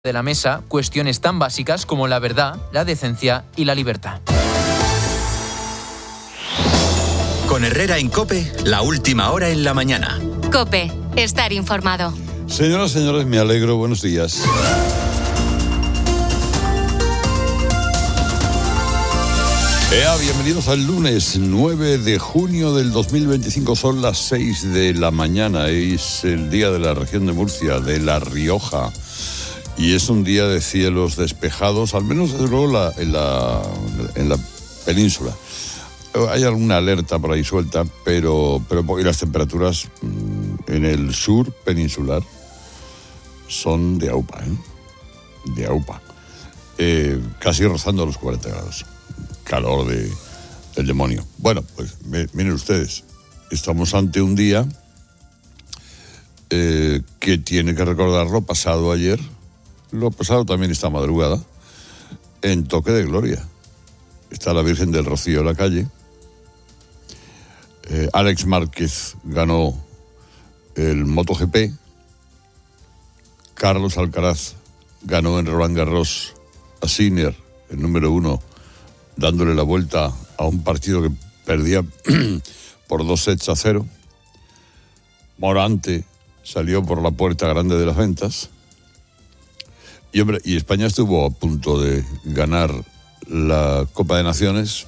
de la mesa cuestiones tan básicas como la verdad, la decencia y la libertad. Con Herrera en COPE, la última hora en la mañana. COPE, estar informado. Señoras, señores, me alegro. Buenos días. Bienvenidos al lunes 9 de junio del 2025. Son las 6 de la mañana. Es el día de la región de Murcia, de La Rioja. Y es un día de cielos despejados, al menos desde luego en la península. Hay alguna alerta por ahí suelta, pero y las temperaturas en el sur peninsular son de aupa, de aupa. Casi rozando los 40 grados. Calor del demonio. Bueno, pues miren ustedes, estamos ante un día que tiene que recordar lo pasado ayer, lo pasado también esta madrugada, en toque de gloria. Está la Virgen del Rocío en la calle. Alex Márquez ganó el MotoGP. Carlos Alcaraz ganó en Roland Garros a Sinner, el número 1, dándole la vuelta a un partido que perdía por 2-0. Morante salió por la puerta grande de las ventas. Y España estuvo a punto de ganar la Copa de Naciones,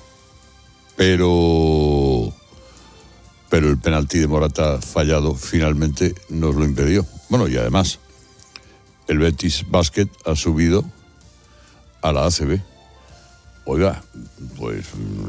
pero el penalti de Morata fallado finalmente nos lo impidió. Bueno, y además, el Betis Basket ha subido a la ACB. Oiga, pues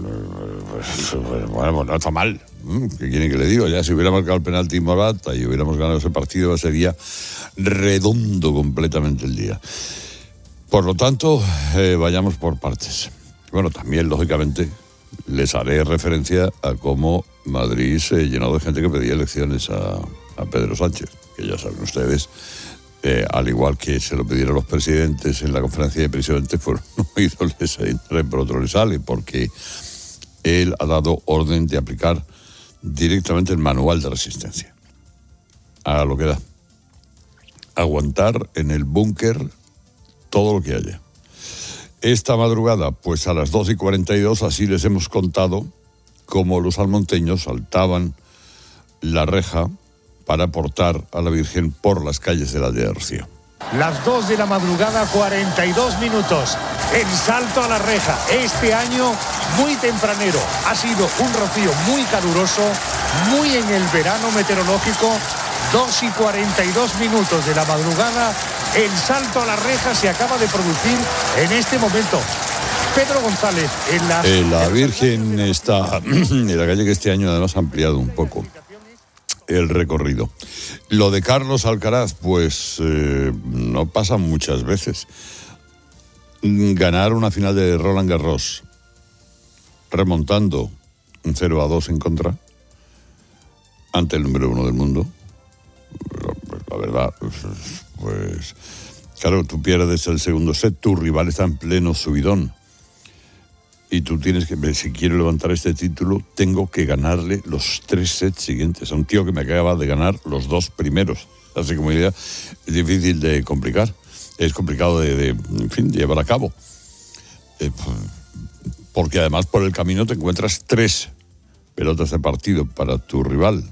bueno, no está mal. ¿Qué quiere que le diga? Ya si hubiera marcado el penalti Morata y hubiéramos ganado ese partido, sería redondo completamente el día. Por lo tanto, vayamos por partes. Bueno, también, lógicamente, les haré referencia a cómo Madrid se llenó de gente que pedía elecciones a Pedro Sánchez, que ya saben ustedes, al igual que se lo pidieron los presidentes en la conferencia de presidentes, pues un oído les entra y por otro les sale, porque él ha dado orden de aplicar directamente el manual de resistencia. Haga lo que da. Aguantar en el búnker todo lo que haya. Esta madrugada, pues a las 2:42, así les hemos contado cómo los almonteños saltaban la reja para portar a la Virgen por las calles de la aldea de Rocío. Las 2 de la madrugada, 42 minutos. El salto a la reja. Este año muy tempranero. Ha sido un rocío muy caluroso, muy en el verano meteorológico. 2:42 minutos de la madrugada. El salto a la reja se acaba de producir en este momento. Pedro González, la Virgen está en la calle que este año además ha ampliado un poco el recorrido. Lo de Carlos Alcaraz, pues no pasa muchas veces. Ganar una final de Roland Garros remontando un 0-2 en contra ante el número 1 del mundo. La verdad, pues claro, tú pierdes el segundo set, tu rival está en pleno subidón. Y tú tienes que, si quiero levantar este título, tengo que ganarle los 3 sets siguientes a un tío que me acaba de ganar los 2 primeros. Así como idea, es difícil de complicar. Es complicado de llevar a cabo. Porque además por el camino te encuentras 3 pelotas de partido para tu rival.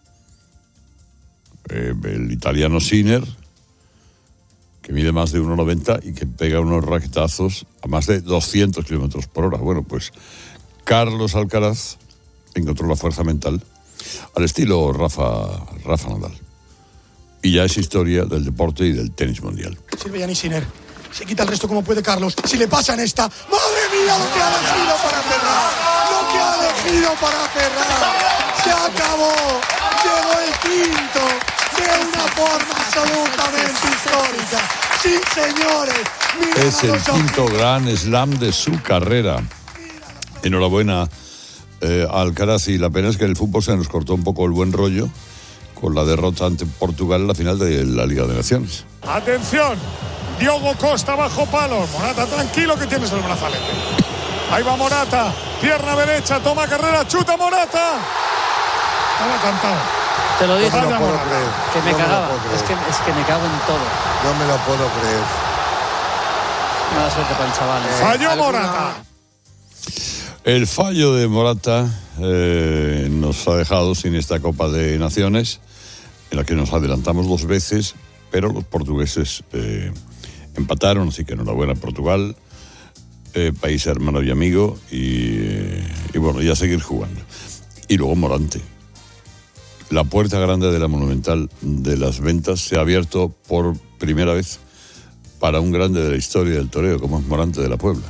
El italiano Sinner, que mide más de 1,90 y que pega unos raquetazos a más de 200 kilómetros por hora. Bueno, pues Carlos Alcaraz encontró la fuerza mental al estilo Rafa Nadal. Y ya es historia del deporte y del tenis mundial. Sirve Yannick Sinner. Se quita el resto como puede Carlos. Si le pasa en esta... ¡Madre mía lo que ha elegido para cerrar! ¡Lo que ha elegido para cerrar! ¡Se acabó! Llegó el quinto de una forma absolutamente histórica. ¡Sí, señores! Mira, es el quinto Grand Slam de su carrera. Enhorabuena a Alcaraz, y la pena es que en el fútbol se nos cortó un poco el buen rollo con la derrota ante Portugal en la final de la Liga de Naciones. Atención, Diogo Costa bajo palo. Morata, tranquilo que tienes el brazalete. Ahí va Morata, pierna derecha, toma carrera, chuta Morata. Estaba cantado. Te lo dije. No me lo puedo creer. Que me No me lo cagaba. puedo creer. Es que me cago en todo. No me lo puedo creer. Mala suerte para el chaval. Falló Morata. El fallo de Morata nos ha dejado sin esta Copa de Naciones, en la que nos adelantamos 2 veces, pero los portugueses empataron, así que enhorabuena a Portugal, país hermano y amigo, y bueno, ya seguir jugando. Y luego Morante. La puerta grande de la Monumental de las Ventas se ha abierto por primera vez para un grande de la historia del toreo, como es Morante de la Puebla.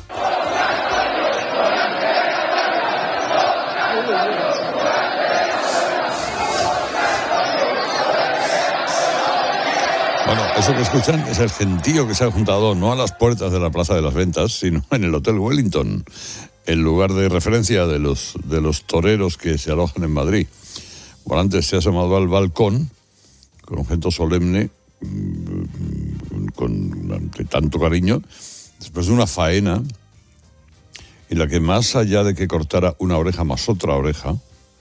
Bueno, eso que escuchan es el gentío que se ha juntado no a las puertas de la Plaza de las Ventas, sino en el Hotel Wellington, el lugar de referencia de los toreros que se alojan en Madrid. Morante se ha asomado al balcón con un gesto solemne, de tanto cariño, después de una faena en la que, más allá de que cortara una oreja más otra oreja,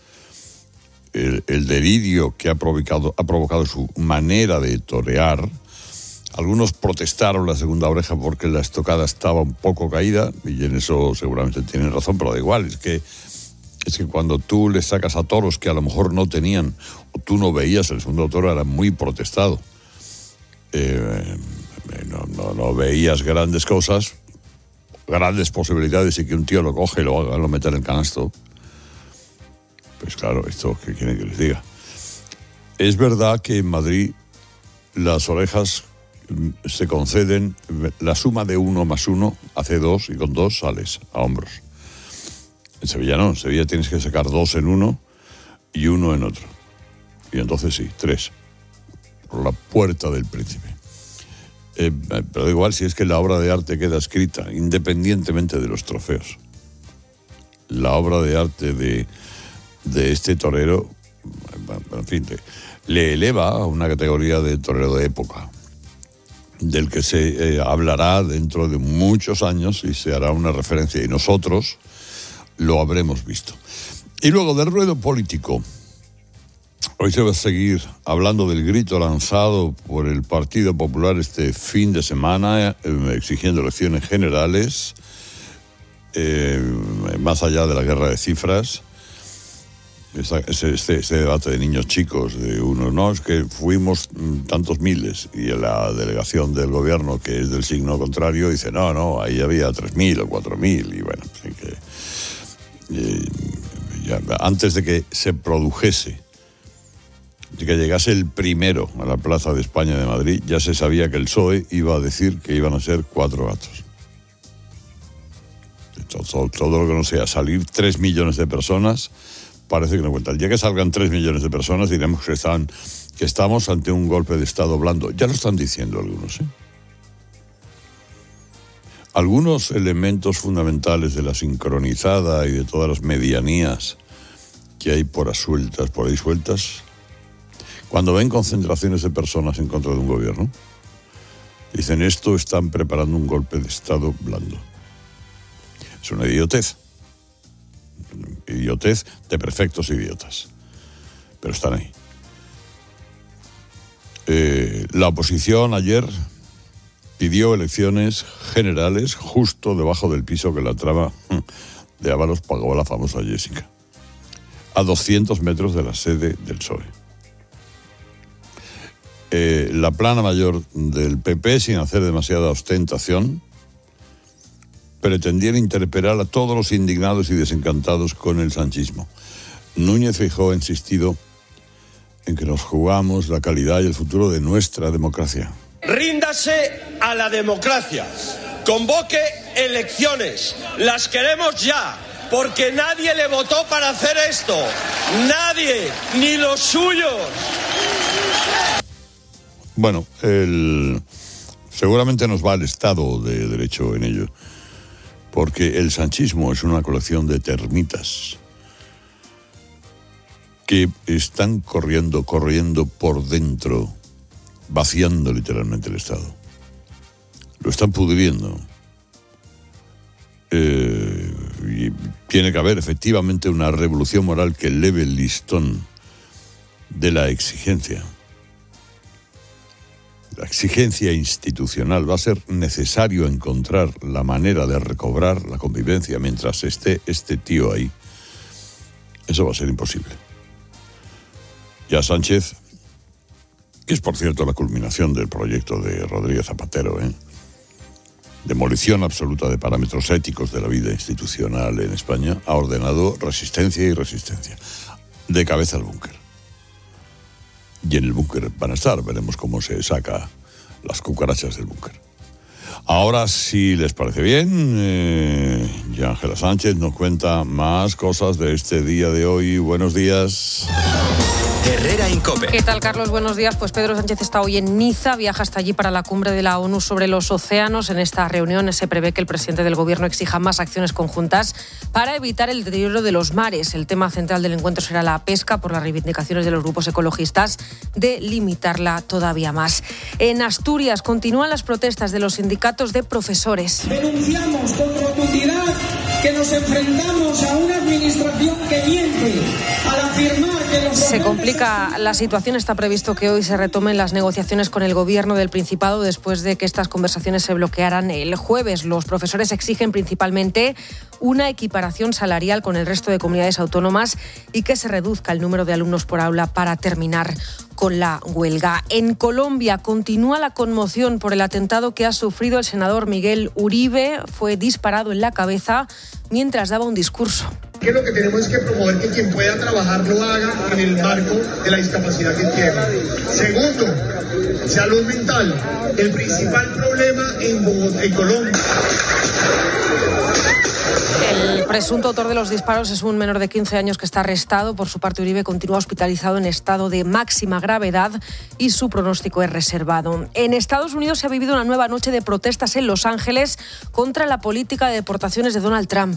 el delirio que ha provocado su manera de torear, algunos protestaron la segunda oreja porque la estocada estaba un poco caída, y en eso seguramente tienen razón, pero da igual, es que cuando tú le sacas a toros que a lo mejor no tenían, o tú no veías, el segundo toro era muy protestado, no veías grandes cosas, grandes posibilidades, y que un tío lo coge y lo mete en el canasto. Pues claro, esto, ¿qué quieren que les diga? Es verdad que en Madrid las orejas se conceden, la suma de 1 más 1 hace 2, y con 2 sales a hombros. En Sevilla no, en Sevilla tienes que sacar 2 en uno y 1 en otro. Y entonces sí, 3. Por la puerta del príncipe. Pero da igual si es que la obra de arte queda escrita, independientemente de los trofeos. La obra de arte de este torero, en fin, le eleva a una categoría de torero de época, del que se hablará dentro de muchos años y se hará una referencia, y nosotros lo habremos visto. Y luego del ruedo político, hoy se va a seguir hablando del grito lanzado por el Partido Popular este fin de semana, exigiendo elecciones generales, más allá de la guerra de cifras. Este debate de niños chicos, de uno, no, es que fuimos tantos miles, y la delegación del gobierno, que es del signo contrario, dice, no, ahí había 3.000 o 4.000, y bueno, así que ya, antes de que se produjese, de que llegase el primero a la Plaza de España de Madrid, ya se sabía que el PSOE iba a decir que iban a ser 4 gatos. Todo lo que no sea salir 3 millones de personas, parece que no cuenta. El día que salgan 3 millones de personas, diremos que estamos ante un golpe de Estado blando. Ya lo están diciendo algunos, ¿eh? Algunos elementos fundamentales de la sincronizada y de todas las medianías que hay por ahí sueltas, cuando ven concentraciones de personas en contra de un gobierno, dicen, esto están preparando un golpe de Estado blando. Es una idiotez. Idiotez de perfectos idiotas. Pero están ahí. La oposición ayer pidió elecciones generales justo debajo del piso que la trama de Ábalos pagó a la famosa Jessica, a 200 metros de la sede del PSOE. La plana mayor del PP, sin hacer demasiada ostentación, pretendían interpelar a todos los indignados y desencantados con el sanchismo. Núñez Feijóo ha insistido en que nos jugamos la calidad y el futuro de nuestra democracia. Ríndase a la democracia, convoque elecciones, las queremos ya, porque nadie le votó para hacer esto, nadie, ni los suyos. Bueno, seguramente nos va el Estado de Derecho en ello, porque el sanchismo es una colección de termitas que están corriendo por dentro, vaciando literalmente el Estado. Lo están pudriendo. Y tiene que haber efectivamente una revolución moral que eleve el listón de la exigencia. La exigencia institucional. Va a ser necesario encontrar la manera de recobrar la convivencia mientras esté este tío ahí. Eso va a ser imposible. Ya Sánchez, que es por cierto la culminación del proyecto de Rodríguez Zapatero, demolición absoluta de parámetros éticos de la vida institucional en España, ha ordenado resistencia y resistencia. De cabeza al búnker. Y en el búnker van a estar, veremos cómo se saca las cucarachas del búnker. Ahora, si les parece bien, ya Ángela Sánchez nos cuenta más cosas de este día de hoy. Buenos días. Herrera Incope. ¿Qué tal, Carlos? Buenos días. Pues Pedro Sánchez está hoy en Niza, viaja hasta allí para la cumbre de la ONU sobre los océanos. En esta reunión se prevé que el presidente del Gobierno exija más acciones conjuntas para evitar el deterioro de los mares. El tema central del encuentro será la pesca, por las reivindicaciones de los grupos ecologistas de limitarla todavía más. En Asturias continúan las protestas de los sindicatos de profesores. Denunciamos con rotundidad que nos enfrentamos a una administración que miente al afirmar que los... Se complica la situación. Está previsto que hoy se retomen las negociaciones con el Gobierno del Principado después de que estas conversaciones se bloquearan el jueves. Los profesores exigen principalmente una equiparación salarial con el resto de comunidades autónomas y que se reduzca el número de alumnos por aula para terminar con la huelga. En Colombia continúa la conmoción por el atentado que ha sufrido el senador Miguel Uribe. Fue disparado en la cabeza mientras daba un discurso. Que lo que tenemos es que promover que quien pueda trabajar lo haga en el marco de la discapacidad que tiene. Segundo, salud mental. El principal problema en Colombia. El presunto autor de los disparos es un menor de 15 años que está arrestado. Por su parte, Uribe continúa hospitalizado en estado de máxima gravedad y su pronóstico es reservado. En Estados Unidos se ha vivido una nueva noche de protestas en Los Ángeles contra la política de deportaciones de Donald Trump.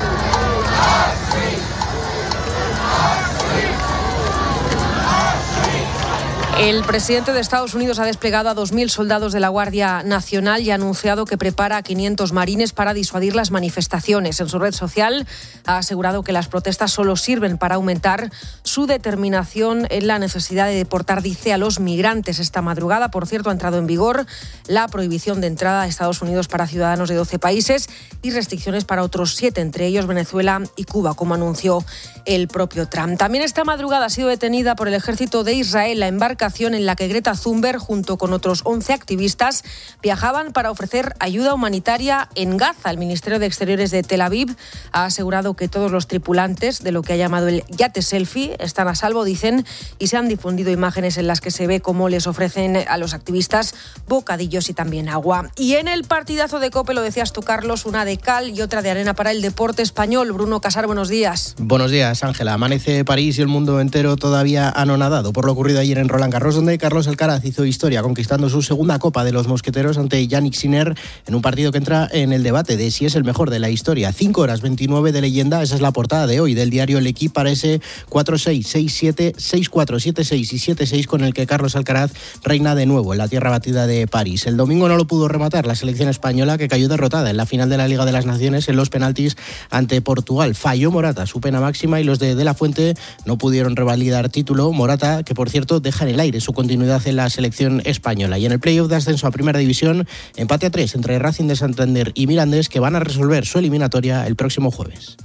El presidente de Estados Unidos ha desplegado a 2.000 soldados de la Guardia Nacional y ha anunciado que prepara a 500 marines para disuadir las manifestaciones. En su red social ha asegurado que las protestas solo sirven para aumentar su determinación en la necesidad de deportar, dice, a los migrantes. Esta madrugada, por cierto, ha entrado en vigor la prohibición de entrada a Estados Unidos para ciudadanos de 12 países y restricciones para otros 7, entre ellos Venezuela y Cuba, como anunció el propio Trump. También esta madrugada ha sido detenida por el ejército de Israel la embarcación en la que Greta Thunberg, junto con otros 11 activistas, viajaban para ofrecer ayuda humanitaria en Gaza. El Ministerio de Exteriores de Tel Aviv ha asegurado que todos los tripulantes de lo que ha llamado el yate selfie están a salvo, dicen, y se han difundido imágenes en las que se ve cómo les ofrecen a los activistas bocadillos y también agua. Y en el partidazo de COPE, lo decías tú, Carlos, una de cal y otra de arena para el deporte español. Bruno Casar, buenos días. Buenos días, Ángela. Amanece París y el mundo entero todavía anonadado por lo ocurrido ayer en Roland Garros, donde Carlos Alcaraz hizo historia conquistando su segunda Copa de los Mosqueteros ante Yannick Sinner en un partido que entra en el debate de si es el mejor de la historia. 5 horas 29 de leyenda, esa es la portada de hoy del diario L'Equipe para ese 4-6, 6-7, 6-4, 7-6 y 7-6 con el que Carlos Alcaraz reina de nuevo en la tierra batida de París. El domingo no lo pudo rematar la selección española, que cayó derrotada en la final de la Liga de las Naciones en los penaltis ante Portugal. Falló Morata su pena máxima y los de la Fuente no pudieron revalidar título. Morata, que por cierto deja en el aire su continuidad en la selección española. Y en el playoff de ascenso a Primera División, empate a 3 entre Racing de Santander y Mirandés, que van a resolver su eliminatoria el próximo jueves.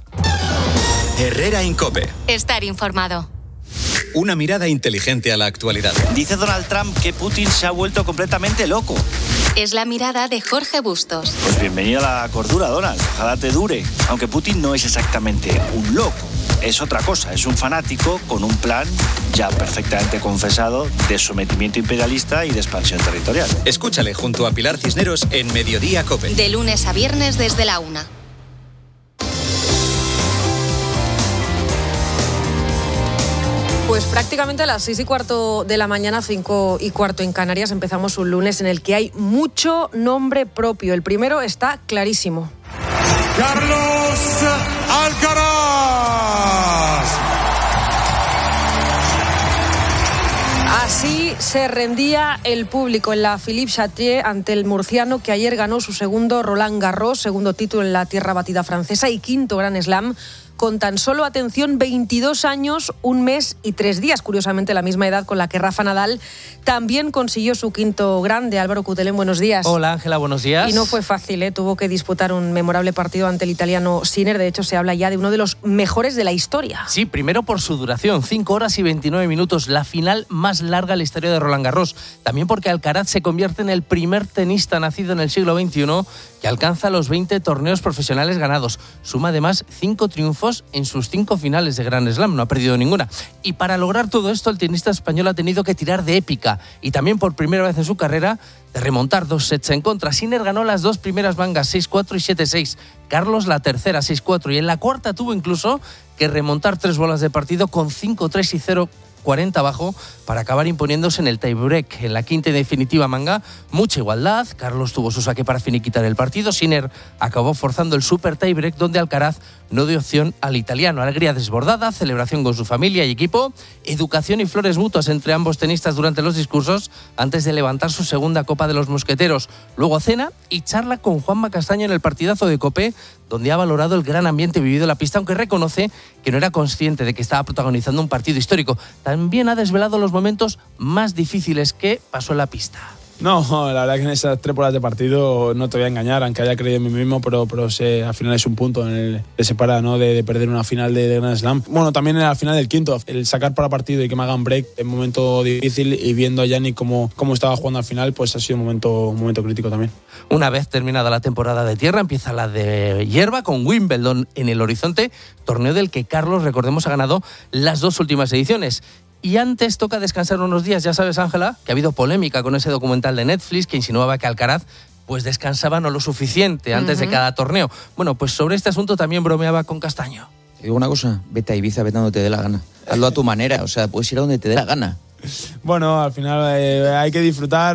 Herrera Incope. Estar informado. Una mirada inteligente a la actualidad. Dice Donald Trump que Putin se ha vuelto completamente loco. Es la mirada de Jorge Bustos. Pues bienvenido a la cordura, Donald. Ojalá te dure. Aunque Putin no es exactamente un loco. Es otra cosa, es un fanático con un plan ya perfectamente confesado de sometimiento imperialista y de expansión territorial. Escúchale junto a Pilar Cisneros en Mediodía COPE. De lunes a viernes desde la 1. Pues prácticamente a las 6:15 de la mañana, 5:15 en Canarias, empezamos un lunes en el que hay mucho nombre propio. El primero está clarísimo. Carlos Alcaraz. Así se rendía el público en la Philippe Chatrier ante el murciano, que ayer ganó su segundo Roland Garros, segundo título en la tierra batida francesa y quinto Grand Slam con tan solo, atención, 22 años, 1 mes y 3 días. Curiosamente, la misma edad con la que Rafa Nadal también consiguió su quinto grande. Álvaro Cutelén, buenos días. Hola, Ángela, buenos días. Y no fue fácil, tuvo que disputar un memorable partido ante el italiano Sinner. De hecho, se habla ya de uno de los mejores de la historia. Sí, primero por su duración, 5 horas y 29 minutos, la final más larga en la historia de Roland Garros. También porque Alcaraz se convierte en el primer tenista nacido en el siglo XXI que alcanza los 20 torneos profesionales ganados. Suma además 5 triunfos en sus 5 finales de Grand Slam, no ha perdido ninguna. Y para lograr todo esto, el tenista español ha tenido que tirar de épica y también por primera vez en su carrera de remontar 2 sets en contra. Sinner ganó las 2 primeras mangas, 6-4 y 7-6. Carlos la tercera, 6-4. Y en la cuarta tuvo incluso que remontar 3 bolas de partido con 5-3 y 0-40 abajo para acabar imponiéndose en el tiebreak. En la quinta y definitiva manga, mucha igualdad. Carlos tuvo su saque para finiquitar el partido. Sinner acabó forzando el super tiebreak, donde Alcaraz no dio opción al italiano. Alegría desbordada, celebración con su familia y equipo, educación y flores mutuas entre ambos tenistas durante los discursos antes de levantar su segunda Copa de los Mosqueteros. Luego cena y charla con Juanma Castaño en el partidazo de COPE, donde ha valorado el gran ambiente vivido en la pista, aunque reconoce que no era consciente de que estaba protagonizando un partido histórico. También ha desvelado los momentos más difíciles que pasó en la pista. No, la verdad que en esas 3 horas de partido no te voy a engañar, aunque haya creído en mí mismo, pero al final es un punto en el que separa, ¿no?, de perder una final de Grand Slam. Bueno, también en la final del quinto, el sacar para partido y que me hagan break en un momento difícil, y viendo a Yannick cómo estaba jugando al final, pues ha sido un momento crítico también. Una vez terminada la temporada de tierra, empieza la de hierba, con Wimbledon en el horizonte, torneo del que Carlos, recordemos, ha ganado las 2 últimas ediciones. Y antes toca descansar unos días. Ya sabes, Ángela, que ha habido polémica con ese documental de Netflix que insinuaba que Alcaraz pues descansaba no lo suficiente antes de cada torneo. Bueno, pues sobre este asunto también bromeaba con Castaño. Te digo una cosa, vete a Ibiza, vete a donde te dé la gana. Hazlo a tu manera, o sea, puedes ir a donde te dé la gana. Bueno, al final hay que disfrutar,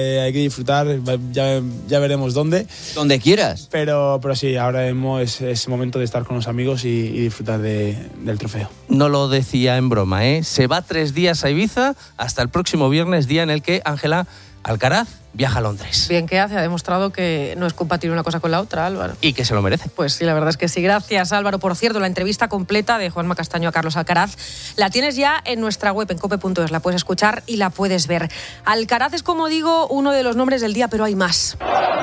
ya veremos dónde. Donde quieras. Pero sí, ahora es momento de estar con los amigos y disfrutar del trofeo. No lo decía en broma, Se va 3 días a Ibiza hasta el próximo viernes, día en el que Ángela Alcaraz viaja a Londres. Bien que hace, ha demostrado que no es compatible una cosa con la otra, Álvaro. Y que se lo merece. Pues sí, la verdad es que sí. Gracias, Álvaro. Por cierto, la entrevista completa de Juanma Castaño a Carlos Alcaraz la tienes ya en nuestra web, en cope.es. La puedes escuchar y la puedes ver. Alcaraz es, como digo, uno de los nombres del día, pero hay más.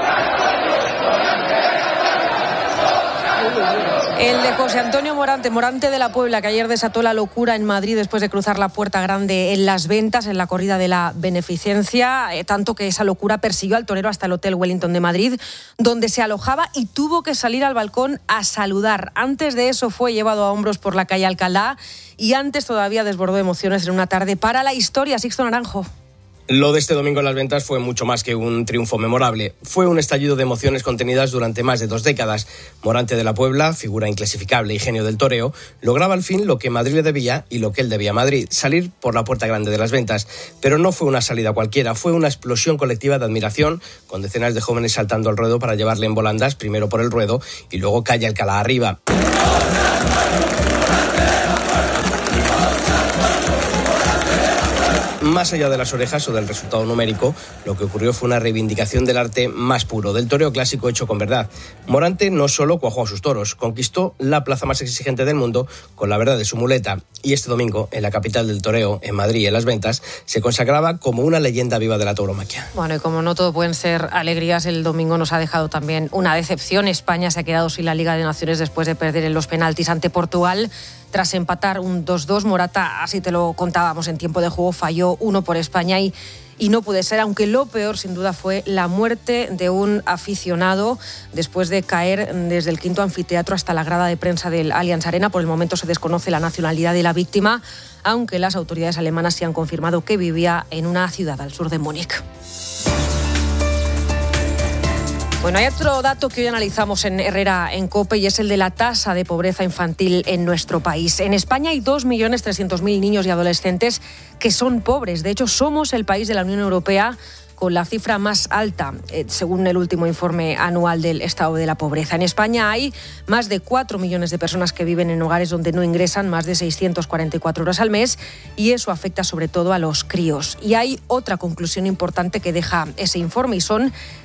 El de José Antonio Morante de la Puebla, que ayer desató la locura en Madrid después de cruzar la Puerta Grande en Las Ventas, en la corrida de la beneficencia, tanto que esa locura persiguió al torero hasta el Hotel Wellington de Madrid, donde se alojaba, y tuvo que salir al balcón a saludar. Antes de eso fue llevado a hombros por la calle Alcalá, y antes todavía desbordó emociones en una tarde para la historia. Sixto Naranjo. Lo de este domingo en Las Ventas fue mucho más que un triunfo memorable. Fue un estallido de emociones contenidas durante más de 2 décadas. Morante de la Puebla, figura inclasificable y genio del toreo, lograba al fin lo que Madrid le debía y lo que él debía a Madrid: salir por la Puerta Grande de Las Ventas. Pero no fue una salida cualquiera, fue una explosión colectiva de admiración, con decenas de jóvenes saltando al ruedo para llevarle en volandas, primero por el ruedo y luego calle Alcalá arriba. Más allá de las orejas o del resultado numérico, lo que ocurrió fue una reivindicación del arte más puro, del toreo clásico hecho con verdad. Morante no solo cuajó a sus toros, conquistó la plaza más exigente del mundo con la verdad de su muleta. Y este domingo, en la capital del toreo, en Madrid, en Las Ventas, se consagraba como una leyenda viva de la tauromaquia. Bueno, y como no todo pueden ser alegrías, el domingo nos ha dejado también una decepción. España se ha quedado sin la Liga de Naciones después de perder en los penaltis ante Portugal. Tras empatar un 2-2, Morata, así te lo contábamos en tiempo de juego, falló 1 por España y no puede ser, aunque lo peor sin duda fue la muerte de un aficionado después de caer desde el quinto anfiteatro hasta la grada de prensa del Allianz Arena. Por el momento se desconoce la nacionalidad de la víctima, aunque las autoridades alemanas sí han confirmado que vivía en una ciudad al sur de Múnich. Bueno, hay otro dato que hoy analizamos en Herrera en COPE, y es el de la tasa de pobreza infantil en nuestro país. En España hay 2.300.000 niños y adolescentes que son pobres. De hecho, somos el país de la Unión Europea con la cifra más alta, según el último informe anual del estado de la pobreza. En España hay más de 4 millones de personas que viven en hogares donde no ingresan más de 644 euros al mes, y eso afecta sobre todo a los críos. Y hay otra conclusión importante que deja ese informe, y son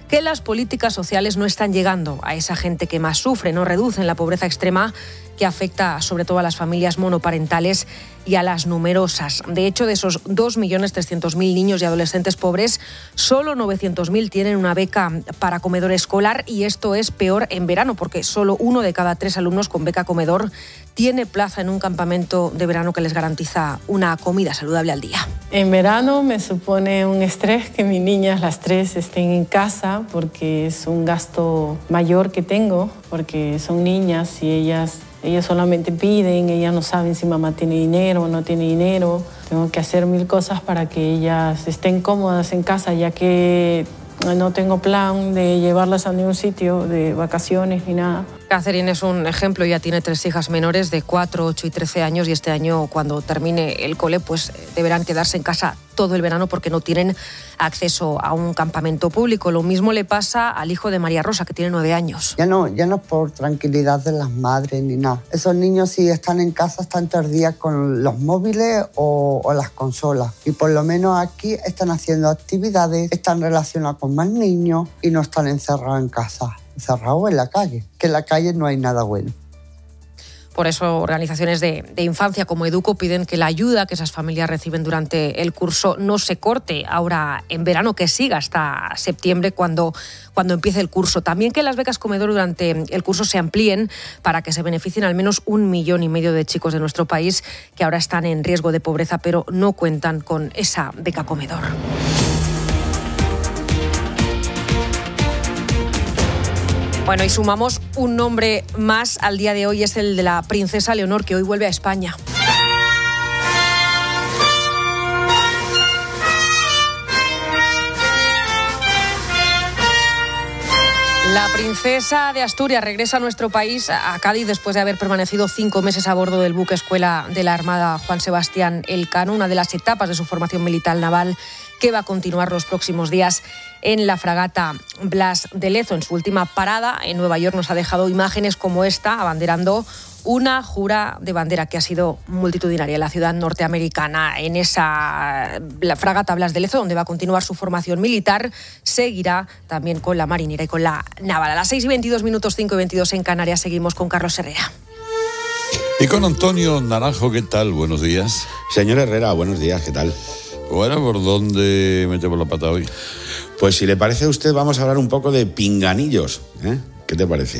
que las políticas sociales no están llegando a esa gente que más sufre, no reducen la pobreza extrema que afecta sobre todo a las familias monoparentales y a las numerosas. De hecho, de esos 2.300.000 niños y adolescentes pobres, solo 900.000 tienen una beca para comedor escolar, y esto es peor en verano, porque solo 1 de cada 3 alumnos con beca comedor tiene plaza en un campamento de verano que les garantiza una comida saludable al día. En verano me supone un estrés que mis niñas, las 3, estén en casa, porque es un gasto mayor que tengo, porque son niñas y ellas solamente piden, ellas no saben si mamá tiene dinero o no tiene dinero. Tengo que hacer 1000 cosas para que ellas estén cómodas en casa, ya que no tengo plan de llevarlas a ningún sitio de vacaciones ni nada. Catherine es un ejemplo, ya tiene 3 hijas menores de 4, 8 y 13 años y este año, cuando termine el cole, pues deberán quedarse en casa todo el verano porque no tienen acceso a un campamento público. Lo mismo le pasa al hijo de María Rosa, que tiene 9 años. Ya no es por tranquilidad de las madres ni nada. Esos niños, si están en casa, están todo el día con los móviles o las consolas. Y por lo menos aquí están haciendo actividades, están relacionados con más niños y no están encerrados en casa, encerrados en la calle, que en la calle no hay nada bueno. Por eso, organizaciones de infancia como Educo piden que la ayuda que esas familias reciben durante el curso no se corte ahora en verano, que siga hasta septiembre cuando empiece el curso. También que las becas comedor durante el curso se amplíen para que se beneficien al menos 1,5 millones de chicos de nuestro país que ahora están en riesgo de pobreza, pero no cuentan con esa beca comedor. Bueno, y sumamos un nombre más al día de hoy, es el de la princesa Leonor, que hoy vuelve a España. La princesa de Asturias regresa a nuestro país, a Cádiz, después de haber permanecido 5 meses a bordo del buque escuela de la Armada Juan Sebastián Elcano, una de las etapas de su formación militar naval que va a continuar los próximos días en la fragata Blas de Lezo. En su última parada en Nueva York nos ha dejado imágenes como esta, abanderando una jura de bandera que ha sido multitudinaria en la ciudad norteamericana. En esa la fragata Blas de Lezo, donde va a continuar su formación militar, seguirá también con la marinera y con la naval. A las 6:22, 5:22 en Canarias, seguimos con Carlos Herrera. Y con Antonio Naranjo, ¿qué tal? Buenos días. Señor Herrera, buenos días, ¿qué tal? Bueno, ¿por dónde metemos la pata hoy? Pues si le parece a usted, vamos a hablar un poco de pinganillos, ¿eh? ¿Qué te parece?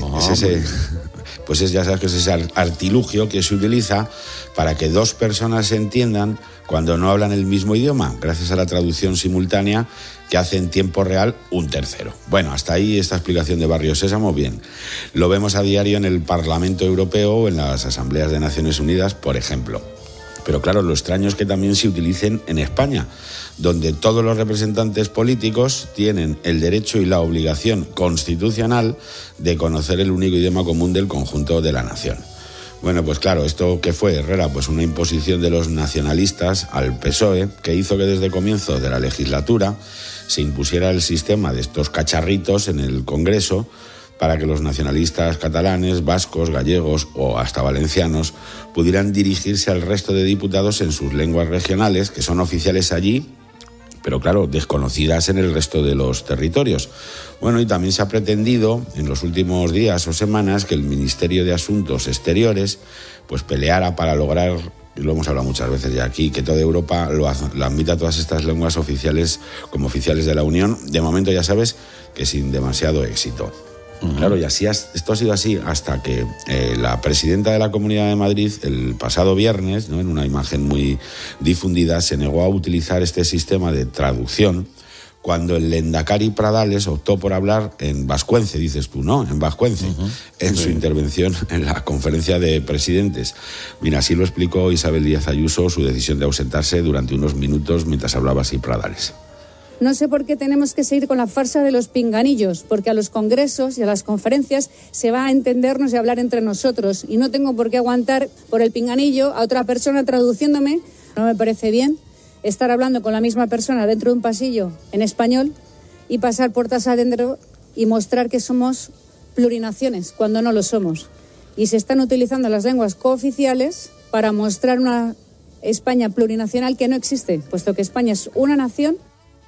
Ya sabes que es ese artilugio que se utiliza para que 2 personas se entiendan cuando no hablan el mismo idioma, gracias a la traducción simultánea que hace en tiempo real un tercero. Bueno, hasta ahí esta explicación de Barrio Sésamo, bien. Lo vemos a diario en el Parlamento Europeo o en las asambleas de Naciones Unidas, por ejemplo. Pero claro, lo extraño es que también se utilicen en España, donde todos los representantes políticos tienen el derecho y la obligación constitucional de conocer el único idioma común del conjunto de la nación. Bueno, pues claro, ¿esto qué fue, Herrera? Pues una imposición de los nacionalistas al PSOE, que hizo que desde el comienzo de la legislatura se impusiera el sistema de estos cacharritos en el Congreso, para que los nacionalistas catalanes, vascos, gallegos o hasta valencianos pudieran dirigirse al resto de diputados en sus lenguas regionales, que son oficiales allí, pero claro, desconocidas en el resto de los territorios. Bueno, y también se ha pretendido en los últimos días o semanas que el Ministerio de Asuntos Exteriores pues peleara para lograr, y lo hemos hablado muchas veces ya aquí, que toda Europa lo admita todas estas lenguas oficiales como oficiales de la Unión. De momento ya sabes que sin demasiado éxito. Claro, y así esto ha sido así hasta que la presidenta de la Comunidad de Madrid el pasado viernes, ¿no?, en una imagen muy difundida, se negó a utilizar este sistema de traducción cuando el Lehendakari Pradales optó por hablar en vascuence, dices tú, ¿no? En vascuence, en su intervención en la conferencia de presidentes. Mira, así lo explicó Isabel Díaz Ayuso, su decisión de ausentarse durante unos minutos mientras hablaba así Pradales. No sé por qué tenemos que seguir con la farsa de los pinganillos, porque a los congresos y a las conferencias se va a entendernos y a hablar entre nosotros. Y no tengo por qué aguantar por el pinganillo a otra persona traduciéndome. No me parece bien estar hablando con la misma persona dentro de un pasillo en español y pasar puertas adentro y mostrar que somos plurinaciones cuando no lo somos. Y se están utilizando las lenguas cooficiales para mostrar una España plurinacional que no existe, puesto que España es una nación.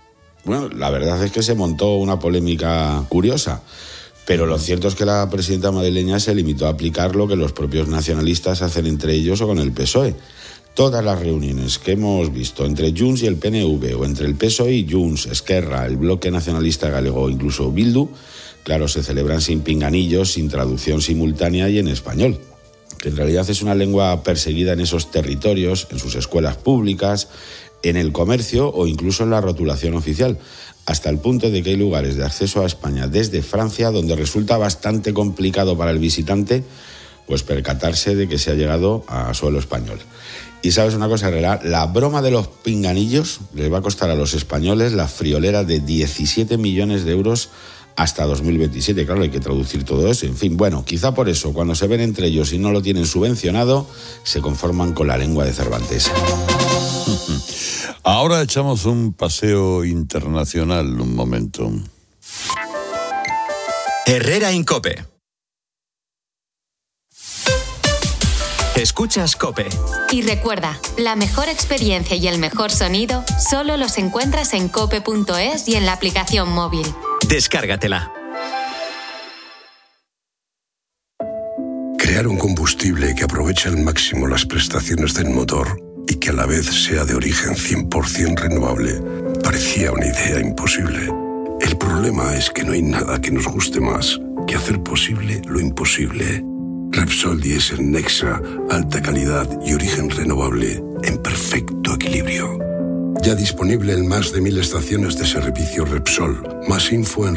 Bueno, la verdad es que se montó una polémica curiosa. Pero lo cierto es que la presidenta madrileña se limitó a aplicar lo que los propios nacionalistas hacen entre ellos o con el PSOE. Todas las reuniones que hemos visto entre Junts y el PNV, o entre el PSOE y Junts, Esquerra, el Bloque Nacionalista Galego o incluso Bildu, claro, se celebran sin pinganillos, sin traducción simultánea y en español, que en realidad es una lengua perseguida en esos territorios, en sus escuelas públicas, en el comercio o incluso en la rotulación oficial, hasta el punto de que hay lugares de acceso a España desde Francia donde resulta bastante complicado para el visitante pues percatarse de que se ha llegado a suelo español. Y sabes una cosa, Herrera, la broma de los pinganillos les va a costar a los españoles la friolera de 17 millones de euros hasta 2027. Claro, hay que traducir todo eso. En fin, bueno, quizá por eso, cuando se ven entre ellos y no lo tienen subvencionado, se conforman con la lengua de Cervantes. Ahora echamos un paseo internacional, un momento. Herrera en COPE. Escuchas COPE. Y recuerda, la mejor experiencia y el mejor sonido solo los encuentras en cope.es y en la aplicación móvil. Descárgatela. Crear un combustible que aproveche al máximo las prestaciones del motor y que a la vez sea de origen 100% renovable parecía una idea imposible. El problema es que no hay nada que nos guste más que hacer posible lo imposible. Repsol Diesel Nexa, alta calidad y origen renovable en perfecto equilibrio. Ya disponible en más de 1000 estaciones de servicio Repsol. Más info en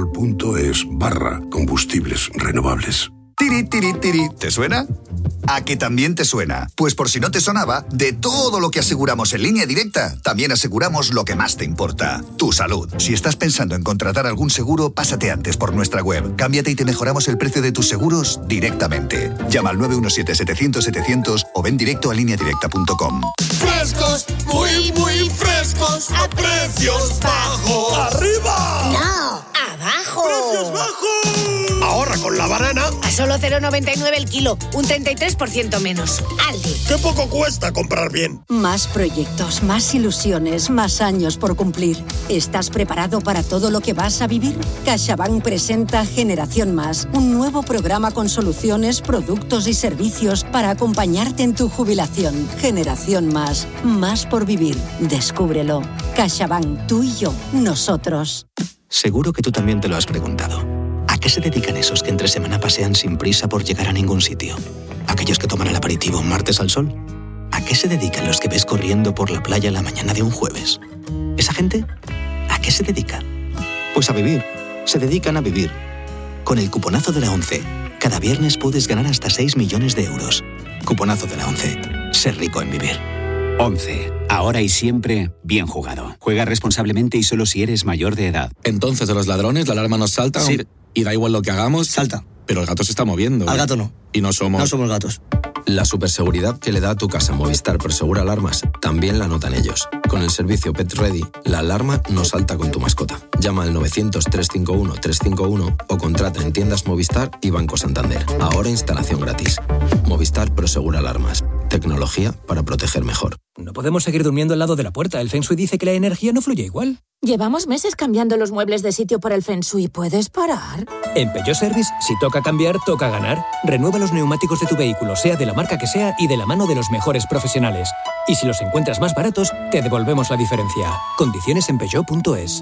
repsol.es/combustibles renovables. Tiri, tiri, tiri. ¿Te suena? ¿A que también te suena? Pues por si no te sonaba, de todo lo que aseguramos en Línea Directa, también aseguramos lo que más te importa, tu salud. Si estás pensando en contratar algún seguro, pásate antes por nuestra web. Cámbiate y te mejoramos el precio de tus seguros directamente. Llama al 917-700-700 o ven directo a lineadirecta.com. Frescos, muy, muy frescos, a precios bajos. ¡Arriba! No, abajo. ¡Precios bajos! Ahorra con la banana a solo 0,99 el kilo, un 33% menos. Aldi. ¡Qué poco cuesta comprar bien! Más proyectos, más ilusiones, más años por cumplir. ¿Estás preparado para todo lo que vas a vivir? CaixaBank presenta Generación Más, un nuevo programa con soluciones, productos y servicios para acompañarte en tu jubilación. Generación Más, más por vivir. Descúbrelo. CaixaBank, tú y yo, nosotros. Seguro que tú también te lo has preguntado. ¿A qué se dedican esos que entre semana pasean sin prisa por llegar a ningún sitio? ¿Aquellos que toman el aperitivo un martes al sol? ¿A qué se dedican los que ves corriendo por la playa la mañana de un jueves? ¿Esa gente? ¿A qué se dedica? Pues a vivir. Se dedican a vivir. Con el cuponazo de la ONCE, cada viernes puedes ganar hasta 6 millones de euros. Cuponazo de la ONCE. Ser rico en vivir. 11. Ahora y siempre, bien jugado. Juega responsablemente y solo si eres mayor de edad. Entonces, de los ladrones, la alarma nos salta. Sí. Y da igual lo que hagamos. Salta. Pero el gato se está moviendo. Al gato no. Y no somos... No somos gatos. La superseguridad que le da a tu casa Movistar Prosegura Alarmas también la notan ellos. Con el servicio Pet Ready, la alarma no salta con tu mascota. Llama al 900-351-351 o contrata en tiendas Movistar y Banco Santander. Ahora instalación gratis. Movistar Prosegura Alarmas. Tecnología para proteger mejor. No podemos seguir durmiendo al lado de la puerta. El Feng Shui dice que la energía no fluye igual. Llevamos meses cambiando los muebles de sitio por el Feng Shui. ¿Puedes parar? En Peugeot Service, si toca cambiar, toca ganar. Renueva los neumáticos de tu vehículo, sea de la marca que sea y de la mano de los mejores profesionales. Y si los encuentras más baratos, te devolvemos la diferencia. Condiciones en Peugeot.es.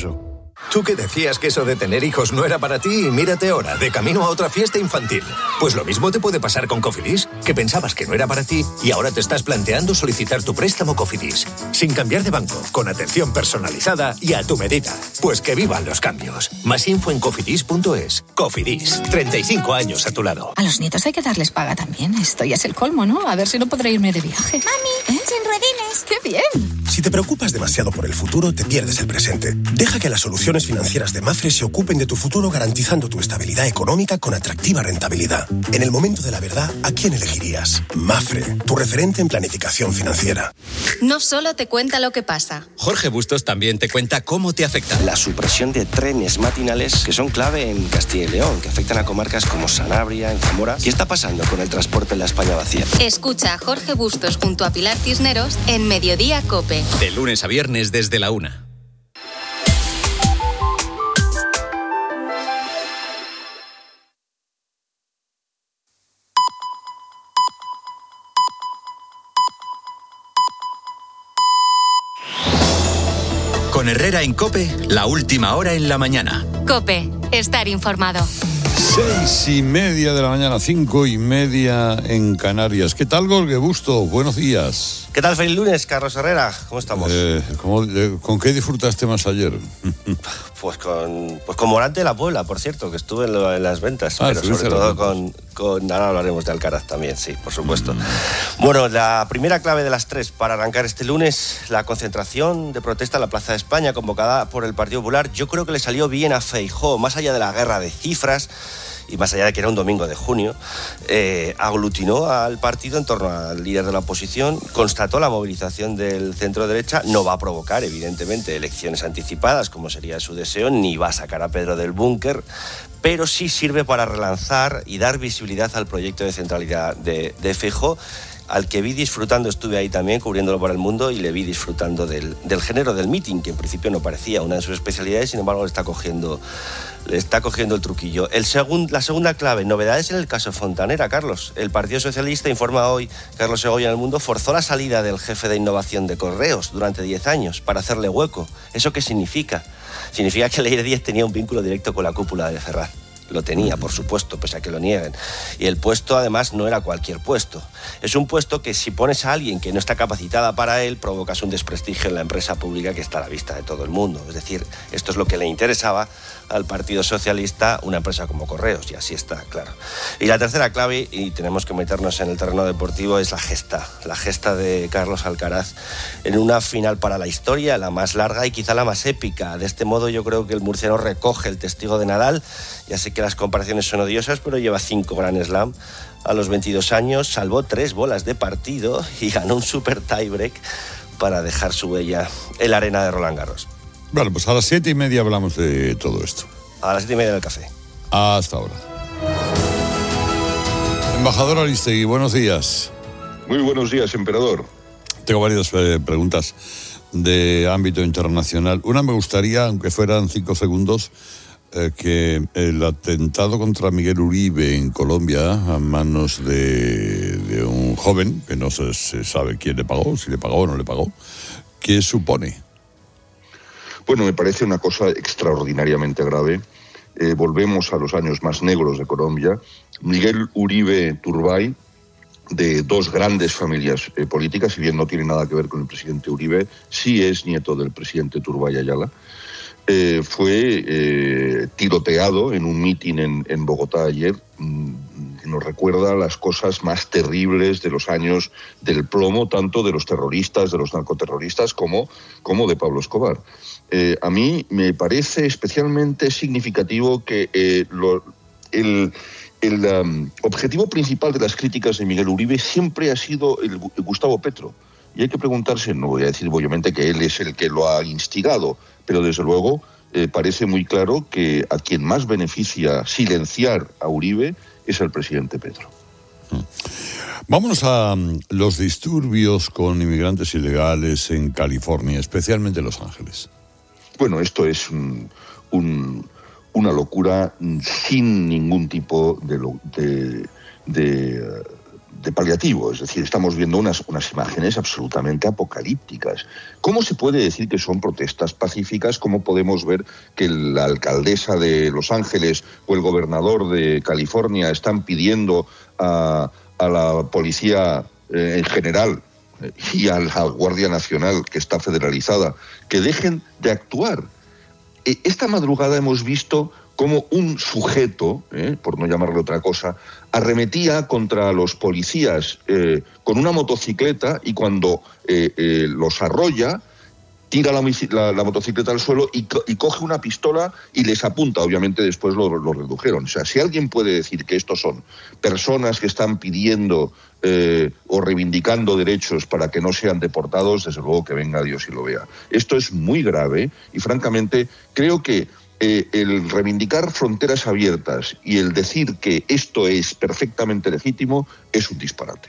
Tú que decías que eso de tener hijos no era para ti y mírate ahora, de camino a otra fiesta infantil. Pues lo mismo te puede pasar con Cofidis, que pensabas que no era para ti y ahora te estás planteando solicitar tu préstamo Cofidis. Sin cambiar de banco, con atención personalizada y a tu medida. Pues que vivan los cambios. Más info en cofidis.es. Cofidis, 35 años a tu lado. A los nietos hay que darles paga también. Esto ya es el colmo, ¿no? A ver si no podré irme de viaje. Mami, sin ruedines. ¡Qué bien! Si te preocupas demasiado por el futuro, te pierdes el presente. Deja que las soluciones financieras de Mafre se ocupen de tu futuro garantizando tu estabilidad económica con atractiva rentabilidad. En el momento de la verdad, ¿a quién elegirías? Mafre, tu referente en planificación financiera. No solo te cuenta lo que pasa. Jorge Bustos también te cuenta cómo te afecta. La supresión de trenes matinales que son clave en Castilla y León, que afectan a comarcas como Sanabria, en Zamora. ¿Qué está pasando con el transporte en la España vacía? Escucha a Jorge Bustos junto a Pilar Cisneros en Mediodía COPE. De lunes a viernes desde la 1. Con Herrera en COPE, la última hora en la mañana. COPE, estar informado. 6:30 de la mañana, 5:30 en Canarias. ¿Qué tal, Gorge Busto? Buenos días. ¿Qué tal, feliz lunes, Carlos Herrera? ¿Cómo estamos? ¿Con qué disfrutaste más ayer? Pues con Morante de la Puebla, por cierto, que estuve en las ventas, pero sobre todo con ahora hablaremos de Alcaraz también, sí, por supuesto. Bueno, la primera clave de las 3 para arrancar este lunes, la concentración de protesta en la Plaza de España convocada por el Partido Popular. Yo creo que le salió bien a Feijóo, más allá de la guerra de cifras y más allá de que era un domingo de junio, aglutinó al partido en torno al líder de la oposición, constató la movilización del centro-derecha, no va a provocar, evidentemente, elecciones anticipadas, como sería su deseo, ni va a sacar a Pedro del búnker, pero sí sirve para relanzar y dar visibilidad al proyecto de centralidad de Feijóo, al que vi disfrutando, estuve ahí también cubriéndolo por el mundo y le vi disfrutando del género del meeting, que en principio no parecía una de sus especialidades, sin embargo le está cogiendo el truquillo. La segunda clave, novedades en el caso Fontanera, Carlos. El Partido Socialista, informa hoy Carlos Segoya en El Mundo, forzó la salida del jefe de innovación de Correos durante 10 años para hacerle hueco. ¿Eso qué significa? Significa que Leire Díez tenía un vínculo directo con la cúpula de Ferraz. Lo tenía, por supuesto, pese a que lo nieguen. Y el puesto, además, no era cualquier puesto. Es un puesto que, si pones a alguien que no está capacitada para él, provocas un desprestigio en la empresa pública que está a la vista de todo el mundo. Es decir, esto es lo que le interesaba al Partido Socialista, una empresa como Correos, y así está, claro. Y la tercera clave, y tenemos que meternos en el terreno deportivo, es la gesta de Carlos Alcaraz en una final para la historia, la más larga y quizá la más épica. De este modo yo creo que el murciano recoge el testigo de Nadal. Ya sé que las comparaciones son odiosas, pero lleva 5 Grand Slam a los 22 años, salvó 3 bolas de partido y ganó un super tiebreak para dejar su huella en la arena de Roland Garros. Bueno, pues a las 7:30 hablamos de todo esto. A las 7:30 del café. Hasta ahora. Embajador Aristegui, buenos días. Muy buenos días, emperador. Tengo varias preguntas de ámbito internacional. Una me gustaría, aunque fueran 5 segundos, que el atentado contra Miguel Uribe en Colombia a manos de un joven, que no se sabe quién le pagó, si le pagó o no le pagó, ¿qué supone? Bueno, me parece una cosa extraordinariamente grave. Volvemos a los años más negros de Colombia. Miguel Uribe Turbay, de 2 grandes familias políticas, si bien no tiene nada que ver con el presidente Uribe, sí es nieto del presidente Turbay Ayala, fue tiroteado en un mitin en Bogotá ayer. Nos recuerda las cosas más terribles de los años del plomo, tanto de los terroristas, de los narcoterroristas, como de Pablo Escobar. A mí me parece especialmente significativo que el objetivo principal de las críticas de Miguel Uribe siempre ha sido el Gustavo Petro. Y hay que preguntarse, no voy a decir obviamente que él es el que lo ha instigado, pero desde luego parece muy claro que a quien más beneficia silenciar a Uribe es el presidente Petro. Vámonos a los disturbios con inmigrantes ilegales en California, especialmente en Los Ángeles. Bueno, esto es una locura sin ningún tipo de paliativo, es decir, estamos viendo unas imágenes absolutamente apocalípticas. ¿Cómo se puede decir que son protestas pacíficas? ¿Cómo podemos ver que la alcaldesa de Los Ángeles o el gobernador de California están pidiendo a la policía en general y a la Guardia Nacional, que está federalizada, que dejen de actuar? Esta madrugada hemos visto cómo un sujeto, por no llamarle otra cosa, arremetía contra los policías con una motocicleta, y cuando los arrolla, tira la motocicleta al suelo y coge una pistola y les apunta. Obviamente después lo redujeron. O sea, si alguien puede decir que estos son personas que están pidiendo o reivindicando derechos para que no sean deportados, desde luego que venga Dios y lo vea. Esto es muy grave y francamente creo que el reivindicar fronteras abiertas y el decir que esto es perfectamente legítimo es un disparate.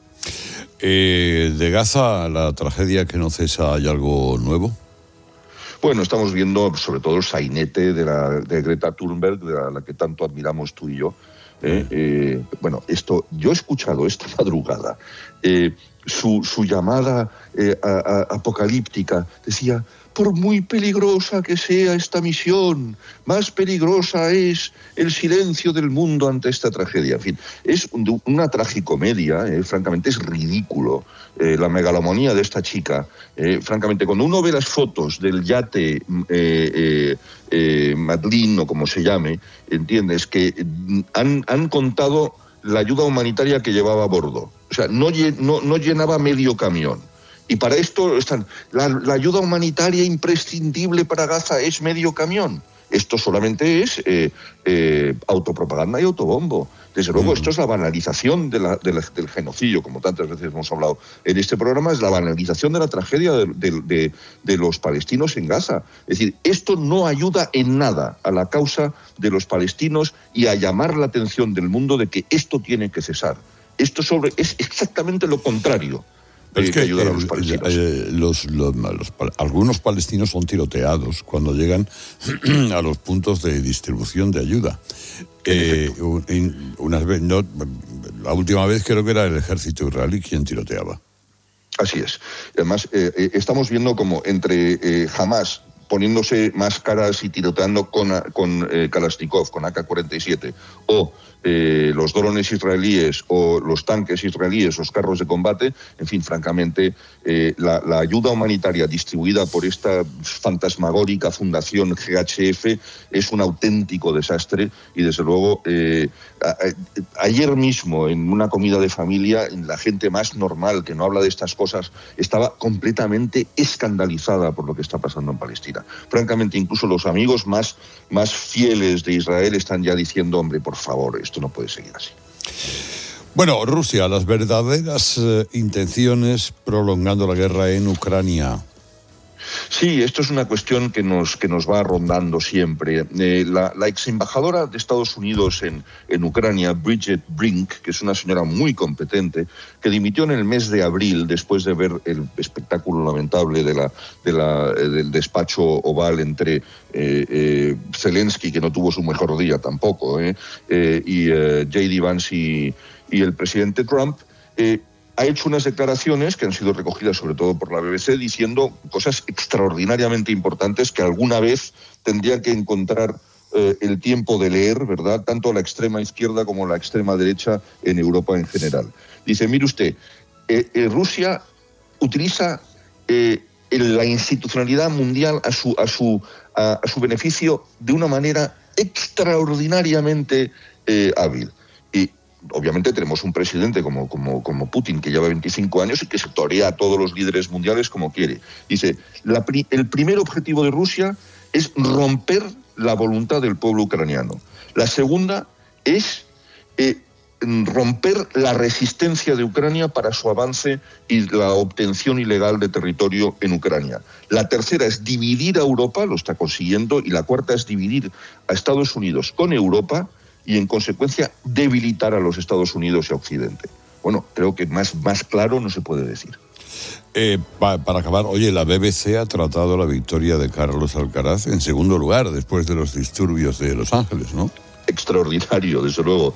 De Gaza, la tragedia que no cesa, ¿hay algo nuevo? Bueno, estamos viendo sobre todo el sainete de Greta Thunberg, de la que tanto admiramos tú y yo. Bueno, yo he escuchado esta madrugada su llamada apocalíptica, decía: por muy peligrosa que sea esta misión, más peligrosa es el silencio del mundo ante esta tragedia. En fin, es una tragicomedia, francamente es ridículo la megalomanía de esta chica. Francamente, cuando uno ve las fotos del yate Madeleine, o como se llame, entiendes que han contado la ayuda humanitaria que llevaba a bordo. O sea, no llenaba medio camión. Y para esto están la ayuda humanitaria imprescindible para Gaza es medio camión. Esto solamente es autopropaganda y autobombo. Desde luego, esto es la banalización del genocidio, como tantas veces hemos hablado en este programa, es la banalización de la tragedia de los palestinos en Gaza. Es decir, esto no ayuda en nada a la causa de los palestinos y a llamar la atención del mundo de que esto tiene que cesar. Esto es exactamente lo contrario. Pero es que ayudar a los palestinos. Algunos palestinos son tiroteados cuando llegan a los puntos de distribución de ayuda. La última vez creo que era el ejército israelí quien tiroteaba. Así es. Además, estamos viendo como entre Hamas poniéndose máscaras y tiroteando con Kalashnikov, con AK-47, o los drones israelíes o los tanques israelíes, los carros de combate, en fin, francamente, la ayuda humanitaria distribuida por esta fantasmagórica fundación GHF es un auténtico desastre y, desde luego, ayer mismo, en una comida de familia, la gente más normal, que no habla de estas cosas, estaba completamente escandalizada por lo que está pasando en Palestina. Francamente, incluso los amigos más fieles de Israel están ya diciendo: hombre, por favor, esto no puede seguir así. Bueno, Rusia, las verdaderas intenciones prolongando la guerra en Ucrania. Sí, esto es una cuestión que nos va rondando siempre. La ex embajadora de Estados Unidos en Ucrania, Bridget Brink, que es una señora muy competente, que dimitió en el mes de abril después de ver el espectáculo lamentable del despacho oval entre Zelensky, que no tuvo su mejor día tampoco, y J.D. Vance y el presidente Trump, ha hecho unas declaraciones que han sido recogidas sobre todo por la BBC, diciendo cosas extraordinariamente importantes que alguna vez tendría que encontrar el tiempo de leer, ¿verdad?, tanto la extrema izquierda como la extrema derecha en Europa en general. Dice: mire usted, Rusia utiliza la institucionalidad mundial a su beneficio de una manera extraordinariamente hábil. Y obviamente tenemos un presidente como Putin, que lleva 25 años y que se torea a todos los líderes mundiales como quiere. Dice: el primer objetivo de Rusia es romper la voluntad del pueblo ucraniano. La segunda es romper la resistencia de Ucrania para su avance y la obtención ilegal de territorio en Ucrania. La tercera es dividir a Europa, lo está consiguiendo, y la cuarta es dividir a Estados Unidos con Europa y, en consecuencia, debilitar a los Estados Unidos y a Occidente. Bueno, creo que más claro no se puede decir. Para acabar, oye, la BBC ha tratado la victoria de Carlos Alcaraz en segundo lugar después de los disturbios de Los Ángeles, ¿no? Extraordinario, desde luego.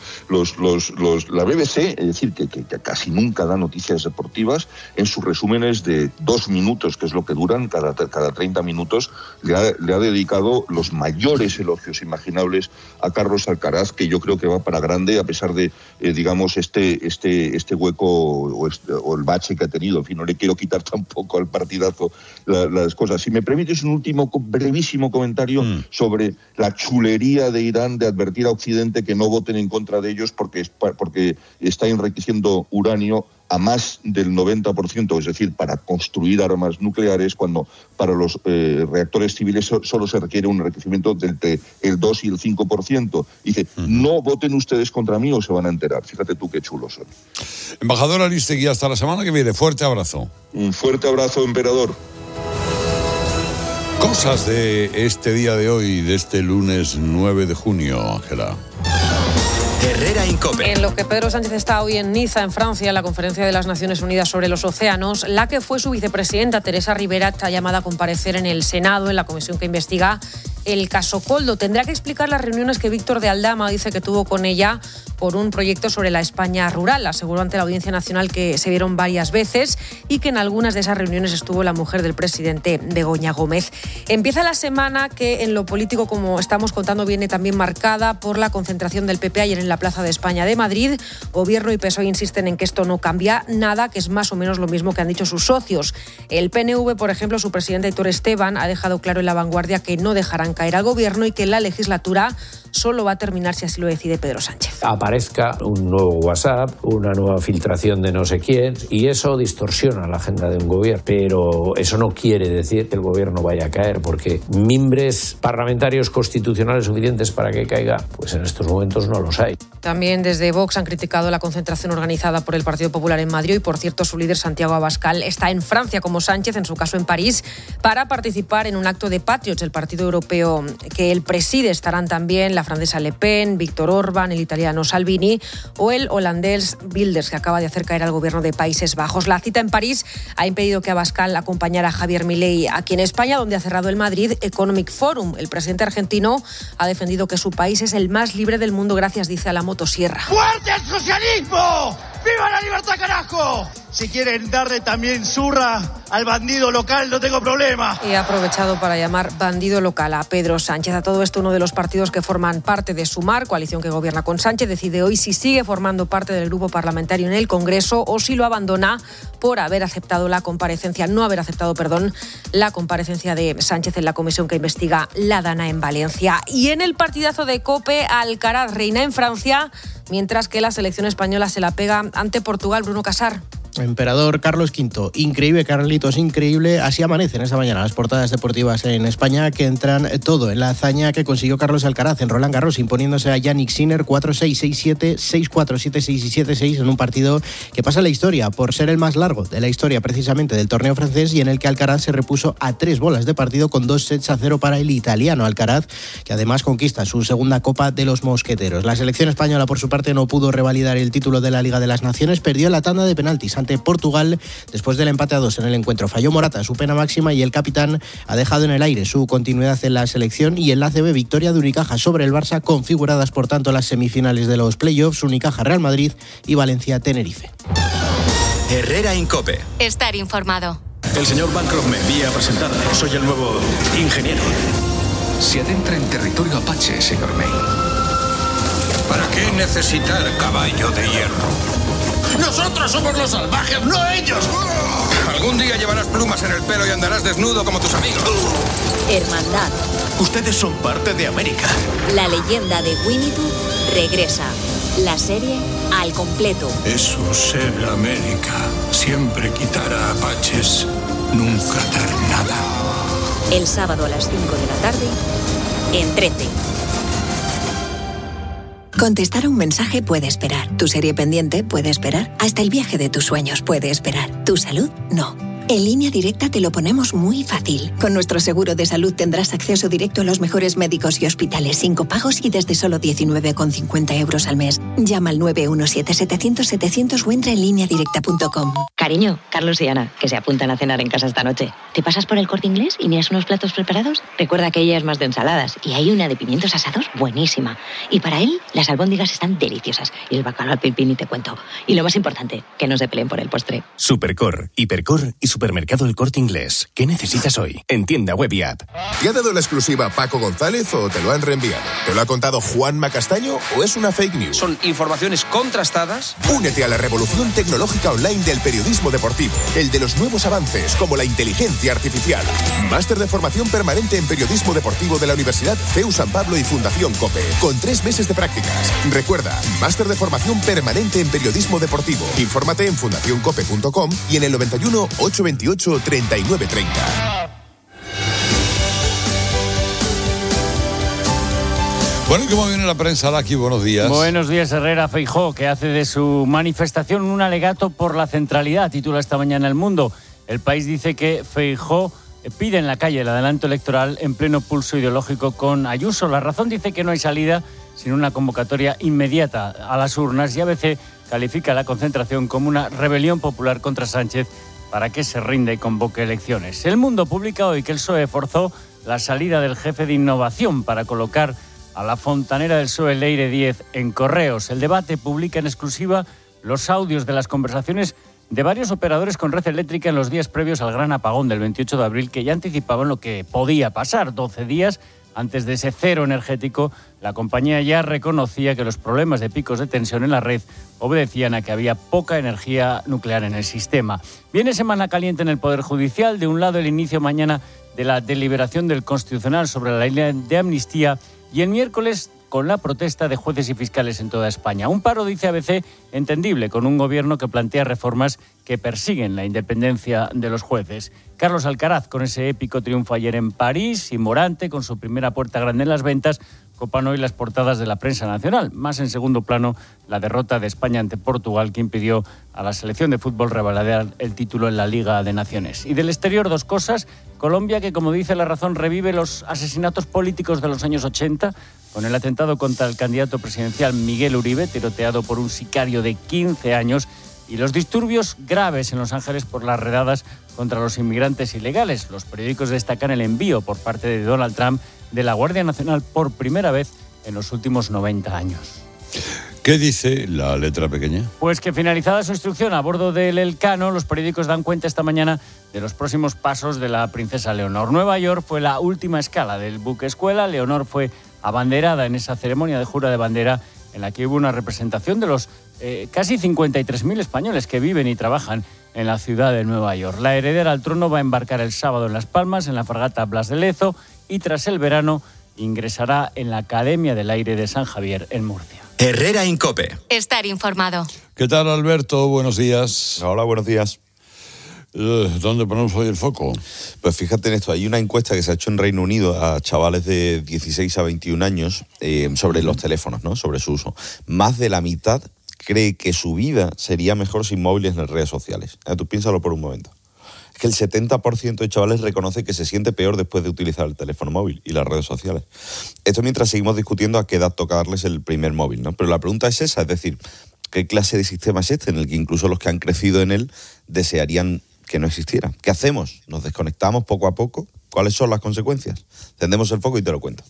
La BBC, es decir, que casi nunca da noticias deportivas, en sus resúmenes de 2 minutos, que es lo que duran cada 30 minutos, le ha dedicado los mayores elogios imaginables a Carlos Alcaraz, que yo creo que va para grande, a pesar de, digamos, este hueco o el bache que ha tenido. En fin, no le quiero quitar tampoco al partidazo las cosas. Si me permites un último brevísimo comentario sobre la chulería de Irán de advertir a Occidente que no voten en contra de ellos porque está enriqueciendo uranio a más del 90%, es decir, para construir armas nucleares, cuando para los reactores civiles solo se requiere un enriquecimiento entre el 2 y el 5%. Dice: no voten ustedes contra mí o se van a enterar. Fíjate tú qué chulos son. Embajador Aristegui, hasta la semana que viene. Fuerte abrazo. Un fuerte abrazo, emperador. Cosas de este día de hoy, de este lunes 9 de junio, Ángela. Herrera Incope. En lo que Pedro Sánchez está hoy en Niza, en Francia, en la Conferencia de las Naciones Unidas sobre los Océanos, la que fue su vicepresidenta, Teresa Rivera, está llamada a comparecer en el Senado, en la comisión que investiga el caso Koldo. Tendrá que explicar las reuniones que Víctor de Aldama dice que tuvo con ella por un proyecto sobre la España rural. Aseguró ante la Audiencia Nacional que se vieron varias veces y que en algunas de esas reuniones estuvo la mujer del presidente, Begoña Gómez. Empieza la semana que en lo político, como estamos contando, viene también marcada por la concentración del PP ayer en la Plaza de España de Madrid. Gobierno y PSOE insisten en que esto no cambia nada, que es más o menos lo mismo que han dicho sus socios. El PNV, por ejemplo, su presidente Aitor Esteban ha dejado claro en La Vanguardia que no dejarán caer al gobierno y que la legislatura solo va a terminar si así lo decide Pedro Sánchez. Aparezca un nuevo WhatsApp, una nueva filtración de no sé quién, y eso distorsiona la agenda de un gobierno. Pero eso no quiere decir que el gobierno vaya a caer, porque mimbres parlamentarios constitucionales suficientes para que caiga, pues en estos momentos no los hay. También desde Vox han criticado la concentración organizada por el Partido Popular en Madrid y, por cierto, su líder Santiago Abascal está en Francia, como Sánchez, en su caso en París, para participar en un acto de Patriots, el partido europeo que él preside. Estarán también la francesa Le Pen, Víctor Orbán, el italiano Salvini o el holandés Wilders, que acaba de hacer caer al gobierno de Países Bajos. La cita en París ha impedido que Abascal acompañara a Javier Milei aquí en España, donde ha cerrado el Madrid Economic Forum. El presidente argentino ha defendido que su país es el más libre del mundo gracias, dice, a la motosierra. ¡Fuerte el socialismo! ¡Viva la libertad, carajo! Si quieren darle también zurra al bandido local, no tengo problema. Y ha aprovechado para llamar bandido local a Pedro Sánchez. A todo esto, uno de los partidos que forman parte de Sumar, coalición que gobierna con Sánchez, decide hoy si sigue formando parte del grupo parlamentario en el Congreso o si lo abandona por haber aceptado la comparecencia, la comparecencia de Sánchez en la comisión que investiga la Dana en Valencia. Y en el partidazo de COPE, Alcaraz reina en Francia, mientras que la selección española se la pega ante Portugal. Bruno Casar. Emperador Carlos V, increíble, Carlitos, increíble. Así amanecen esta mañana las portadas deportivas en España, que entran todo en la hazaña que consiguió Carlos Alcaraz en Roland Garros, imponiéndose a Yannick Sinner 4-6, 6-7, 6-4, 7-6 y 7-6 en un partido que pasa a la historia por ser el más largo de la historia precisamente del torneo francés, y en el que Alcaraz se repuso a 3 bolas de partido con 2-0 para el italiano Alcaraz, que además conquista su segunda Copa de los Mosqueteros. La selección española, por su parte, no pudo revalidar el título de la Liga de las Naciones, perdió la tanda de penaltis ante Portugal después del empate a 2 en el encuentro. Falló Morata su pena máxima y el capitán ha dejado en el aire su continuidad en la selección. Y en la ACB, victoria de Unicaja sobre el Barça, configuradas por tanto las semifinales de los playoffs, Unicaja Real Madrid y Valencia Tenerife. Herrera Incope. Estar informado. El señor Bancroft me envía a presentarle. Soy el nuevo ingeniero. Se adentra en territorio apache, señor May. ¿Para qué necesitar caballo de hierro? ¡Nosotros somos los salvajes, no ellos! Algún día llevarás plumas en el pelo y andarás desnudo como tus amigos. Hermandad. Ustedes son parte de América. La leyenda de Winnie Pooh regresa. La serie al completo. Eso ser América. Siempre quitar a apaches, nunca dar nada. El sábado a las 5 de la tarde, en 13. Contestar a un mensaje puede esperar. Tu serie pendiente puede esperar. Hasta el viaje de tus sueños puede esperar. Tu salud, no. En Línea Directa te lo ponemos muy fácil. Con nuestro seguro de salud tendrás acceso directo a los mejores médicos y hospitales sin copagos y desde solo 19,50 euros al mes. Llama al 917-700-700 o entra en lineadirecta.com. Cariño, Carlos y Ana, que se apuntan a cenar en casa esta noche. ¿Te pasas por el Corte Inglés y miras unos platos preparados? Recuerda que ella es más de ensaladas y hay una de pimientos asados buenísima. Y para él, las albóndigas están deliciosas y el bacalao al pil-pil ni te cuento. Y lo más importante, que no se peleen por el postre. Supercor, Hipercor y Supermercado El Corte Inglés. ¿Qué necesitas hoy? En tienda web y app. ¿Te ha dado la exclusiva Paco González o te lo han reenviado? ¿Te lo ha contado Juanma Castaño o es una fake news? Son informaciones contrastadas. Únete a la revolución tecnológica online del periodismo deportivo. El de los nuevos avances, como la inteligencia artificial. Máster de formación permanente en periodismo deportivo de la Universidad CEU San Pablo y Fundación COPE. Con 3 meses de prácticas. Recuerda, máster de formación permanente en periodismo deportivo. Infórmate en fundacioncope.com y en el 91 828 3930. Bueno, ¿cómo viene la prensa, Laki? Buenos días. Buenos días, Herrera. Feijóo, que hace de su manifestación un alegato por la centralidad, titula esta mañana El Mundo. El País dice que Feijóo pide en la calle el adelanto electoral en pleno pulso ideológico con Ayuso. La Razón dice que no hay salida sin una convocatoria inmediata a las urnas y ABC califica la concentración como una rebelión popular contra Sánchez para que se rinda y convoque elecciones. El Mundo publica hoy que el PSOE forzó la salida del jefe de innovación para colocar a la fontanera del PSOE Leire 10 en Correos. El debate publica en exclusiva los audios de las conversaciones de varios operadores con red eléctrica en los días previos al gran apagón del 28 de abril, que ya anticipaban lo que podía pasar. 12 días antes de ese cero energético, la compañía ya reconocía que los problemas de picos de tensión en la red obedecían a que había poca energía nuclear en el sistema. Viene semana caliente en el Poder Judicial. De un lado, el inicio mañana de la deliberación del Constitucional sobre la ley de amnistía y el miércoles con la protesta de jueces y fiscales en toda España. Un paro, dice ABC, entendible, con un gobierno que plantea reformas que persiguen la independencia de los jueces. Carlos Alcaraz, con ese épico triunfo ayer en París, y Morante, con su primera puerta grande en las ventas, copan hoy las portadas de la prensa nacional. Más en segundo plano, la derrota de España ante Portugal, que impidió a la selección de fútbol revalidar el título en la Liga de Naciones. Y del exterior, dos cosas. Colombia, que como dice La Razón, revive los asesinatos políticos de los años 80, con el atentado contra el candidato presidencial Miguel Uribe, tiroteado por un sicario de 15 años, y los disturbios graves en Los Ángeles por las redadas contra los inmigrantes ilegales. Los periódicos destacan el envío por parte de Donald Trump de la Guardia Nacional por primera vez en los últimos 90 años. ¿Qué dice la letra pequeña? Pues que finalizada su instrucción a bordo del Elcano, los periódicos dan cuenta esta mañana de los próximos pasos de la princesa Leonor. Nueva York fue la última escala del buque escuela. Leonor fue abanderada en esa ceremonia de jura de bandera en la que hubo una representación de los casi 53.000 españoles que viven y trabajan en la ciudad de Nueva York. La heredera al trono va a embarcar el sábado en Las Palmas, en la fragata Blas de Lezo, y tras el verano ingresará en la Academia del Aire de San Javier en Murcia. Herrera en COPE. Estar informado. ¿Qué tal, Alberto? Buenos días. Hola, buenos días. ¿Dónde ponemos hoy el foco? Pues fíjate en esto, hay una encuesta que se ha hecho en Reino Unido a chavales de 16 a 21 años sobre los teléfonos, ¿no? Sobre su uso. Más de la mitad cree que su vida sería mejor sin móviles en redes sociales. Tú piénsalo por un momento. Es que el 70% de chavales reconoce que se siente peor después de utilizar el teléfono móvil y las redes sociales. Esto mientras seguimos discutiendo a qué edad toca darles el primer móvil, ¿no? Pero la pregunta es esa, es decir, ¿qué clase de sistema es este en el que incluso los que han crecido en él desearían que no existiera? ¿Qué hacemos? ¿Nos desconectamos poco a poco? ¿Cuáles son las consecuencias? Encendemos el foco y te lo cuento.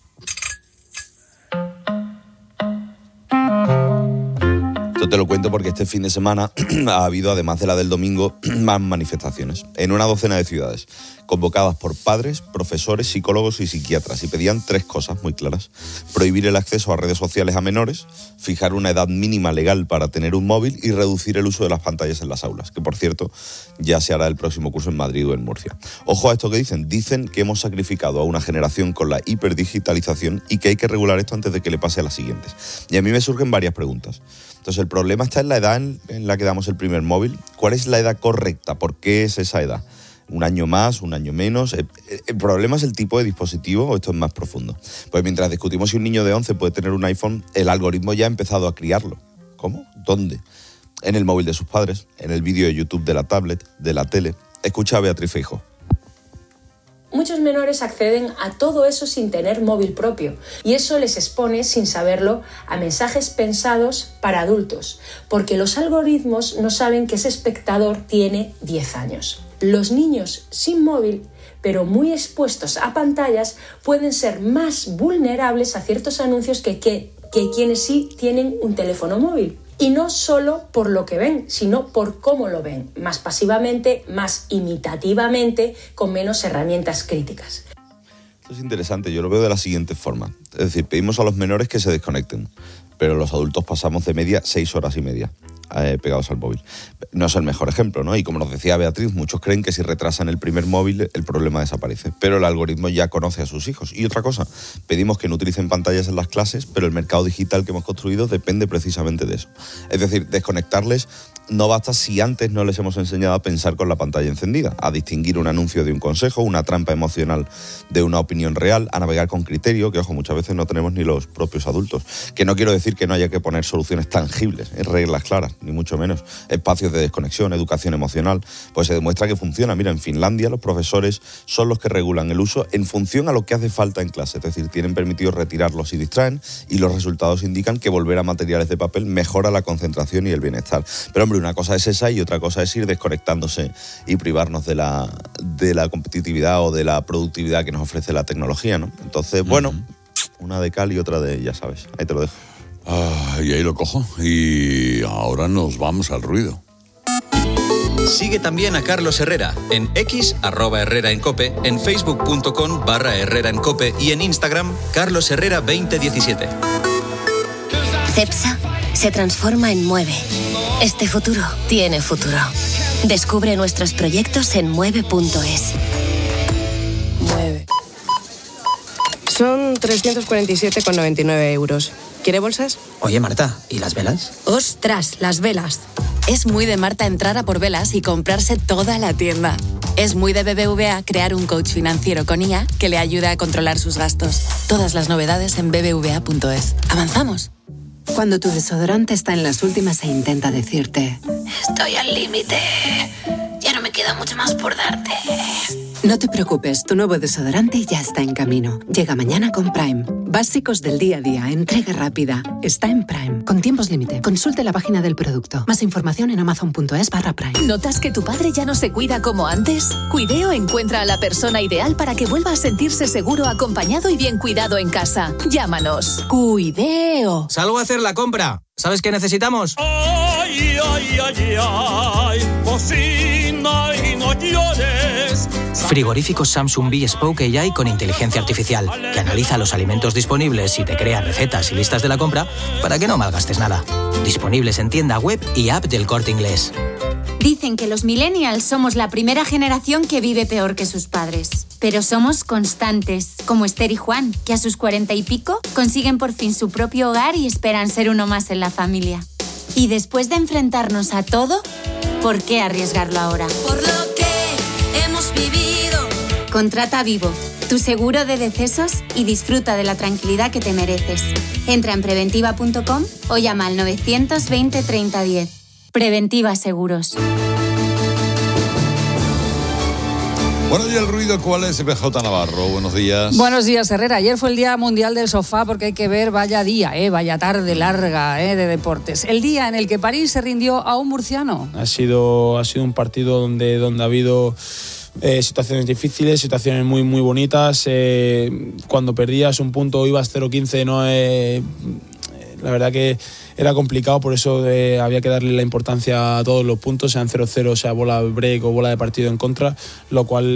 Esto te lo cuento porque este fin de semana ha habido, además de la del domingo, más manifestaciones en una docena de ciudades, convocadas por padres, profesores, psicólogos y psiquiatras, y pedían 3 cosas muy claras: prohibir el acceso a redes sociales a menores, fijar una edad mínima legal para tener un móvil y reducir el uso de las pantallas en las aulas, que por cierto ya se hará el próximo curso en Madrid o en Murcia. Ojo a esto que dicen que hemos sacrificado a una generación con la hiperdigitalización y que hay que regular esto antes de que le pase a las siguientes. Y a mí me surgen varias preguntas. Entonces, el problema está en la edad en la que damos el primer móvil. ¿Cuál es la edad correcta? ¿Por qué es esa edad? ¿Un año más? ¿Un año menos? ¿El problema es el tipo de dispositivo o esto es más profundo? Pues mientras discutimos si un niño de 11 puede tener un iPhone, el algoritmo ya ha empezado a criarlo. ¿Cómo? ¿Dónde? En el móvil de sus padres, en el vídeo de YouTube de la tablet, de la tele. Escucha a Beatriz Feijóo. Muchos menores acceden a todo eso sin tener móvil propio y eso les expone, sin saberlo, a mensajes pensados para adultos, porque los algoritmos no saben que ese espectador tiene 10 años. Los niños sin móvil, pero muy expuestos a pantallas, pueden ser más vulnerables a ciertos anuncios que quienes sí tienen un teléfono móvil. Y no solo por lo que ven, sino por cómo lo ven, más pasivamente, más imitativamente, con menos herramientas críticas. Esto es interesante, yo lo veo de la siguiente forma. Es decir, pedimos a los menores que se desconecten, pero los adultos pasamos de media 6 horas y media pegados al móvil. No es el mejor ejemplo, ¿no? Y como nos decía Beatriz, muchos creen que si retrasan el primer móvil, el problema desaparece. Pero el algoritmo ya conoce a sus hijos. Y otra cosa, pedimos que no utilicen pantallas en las clases, pero el mercado digital que hemos construido depende precisamente de eso. Es decir, desconectarles no basta si antes no les hemos enseñado a pensar con la pantalla encendida, a distinguir un anuncio de un consejo, una trampa emocional de una opinión real, a navegar con criterio, que ojo, muchas veces no tenemos ni los propios adultos. Que no quiero decir que no haya que poner soluciones tangibles, reglas claras, ni mucho menos. Espacios de desconexión, educación emocional, pues se demuestra que funciona. Mira, en Finlandia los profesores son los que regulan el uso en función a lo que hace falta en clase, es decir, tienen permitido retirarlos si distraen y los resultados indican que volver a materiales de papel mejora la concentración y el bienestar. Pero hombre, una cosa es esa y otra cosa es ir desconectándose y privarnos de la competitividad o de la productividad que nos ofrece la tecnología, ¿no? Entonces, bueno, Una de cal y otra de, ya sabes, ahí te lo dejo. Y ahí lo cojo. Y ahora nos vamos al ruido. Sigue también a Carlos Herrera en X, @HerreraEnCope, en facebook.com/HerreraEnCope y en Instagram, carlosherrera2017. CEPSA se transforma en Mueve. Este futuro tiene futuro. Descubre nuestros proyectos en mueve.es. Mueve. Son 347,99 euros. ¿Quiere bolsas? Oye, Marta, ¿y las velas? ¡Ostras, las velas! Es muy de Marta entrar a por velas y comprarse toda la tienda. Es muy de BBVA crear un coach financiero con IA que le ayuda a controlar sus gastos. Todas las novedades en bbva.es. ¡Avanzamos! Cuando tu desodorante está en las últimas e intenta decirte: estoy al límite, ya no me queda mucho más por darte. No te preocupes, tu nuevo desodorante ya está en camino. Llega mañana con Prime. Básicos del día a día, entrega rápida. Está en Prime. Con tiempos límite. Consulte la página del producto. Más información en amazon.es/Prime. ¿Notas que tu padre ya no se cuida como antes? Cuideo encuentra a la persona ideal para que vuelva a sentirse seguro, acompañado y bien cuidado en casa. Llámanos. Cuideo. Salgo a hacer la compra. ¿Sabes qué necesitamos? Ay, ay, ay, ay, cocina y no llores. Frigoríficos Samsung Bespoke AI con inteligencia artificial, que analiza los alimentos disponibles y te crea recetas y listas de la compra para que no malgastes nada. Disponibles en tienda web y app del Corte Inglés. Dicen que los millennials somos la primera generación que vive peor que sus padres. Pero somos constantes, como Esther y Juan, que a sus 40 y pico consiguen por fin su propio hogar y esperan ser uno más en la familia. Y después de enfrentarnos a todo, ¿por qué arriesgarlo ahora? Por lo que hemos vivido. Contrata Vivo, tu seguro de decesos, y disfruta de la tranquilidad que te mereces. Entra en preventiva.com o llama al 920 30 10. Preventiva Seguros. Bueno, ¿y el ruido cuál es, PJ Navarro? Buenos días. Buenos días, Herrera. Ayer fue el Día Mundial del Sofá, porque hay que ver, vaya día, vaya tarde larga de deportes. El día en el que París se rindió a un murciano. Ha sido un partido donde ha habido situaciones difíciles, situaciones muy, muy bonitas. Cuando perdías un punto, ibas 0-15, la verdad que era complicado, por eso había que darle la importancia a todos los puntos, sean 0-0, sea bola break o bola de partido en contra, lo cual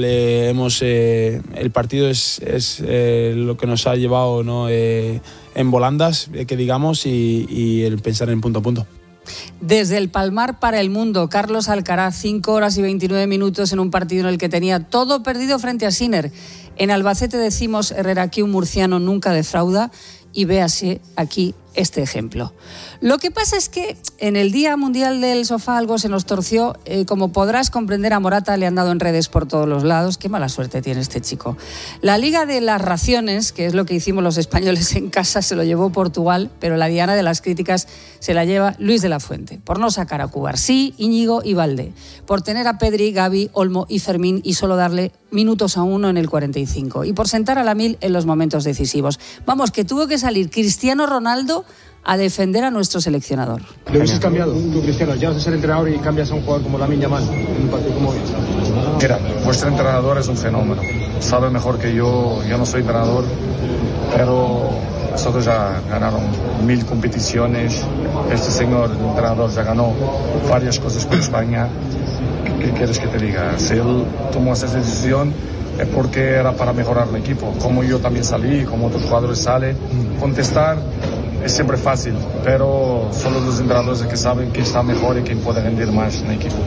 el partido es lo que nos ha llevado, ¿no? En volandas, que digamos, y el pensar en punto a punto. Desde el Palmar para el mundo, Carlos Alcaraz, 5 horas y 29 minutos en un partido en el que tenía todo perdido frente a Sinner. En Albacete decimos, Herrera, que un murciano nunca defrauda, y véase aquí este ejemplo. Lo que pasa es que en el Día Mundial del Sofá algo se nos torció. Como podrás comprender, a Morata le han dado en redes por todos los lados. Qué mala suerte tiene este chico. La Liga de las Raciones, que es lo que hicimos los españoles en casa, se lo llevó Portugal, pero la diana de las críticas se la lleva Luis de la Fuente, por no sacar a Cubarsí, Íñigo y Valde, por tener a Pedri, Gavi, Olmo y Fermín y solo darle minutos a uno en el 45, y por sentar a Lamil en los momentos decisivos. Vamos, que tuvo que salir Cristiano Ronaldo a defender a nuestro seleccionador. ¿Le hubieses cambiado tú, Cristiano? Llegas a ser entrenador y cambias a un jugador como Lamine Yamal en un partido como hoy. Mira, vuestro entrenador es un fenómeno. Sabe mejor que yo no soy entrenador, pero nosotros ya ganaron 1000 competiciones. Este señor, el entrenador, ya ganó varias cosas con España. ¿Qué quieres que te diga? Si él tomó esa decisión es porque era para mejorar el equipo. Como yo también salí, como otros jugadores salen, contestar es siempre fácil, pero solo los entrenadores que saben quién está mejor y quién puede rendir más en el equipo.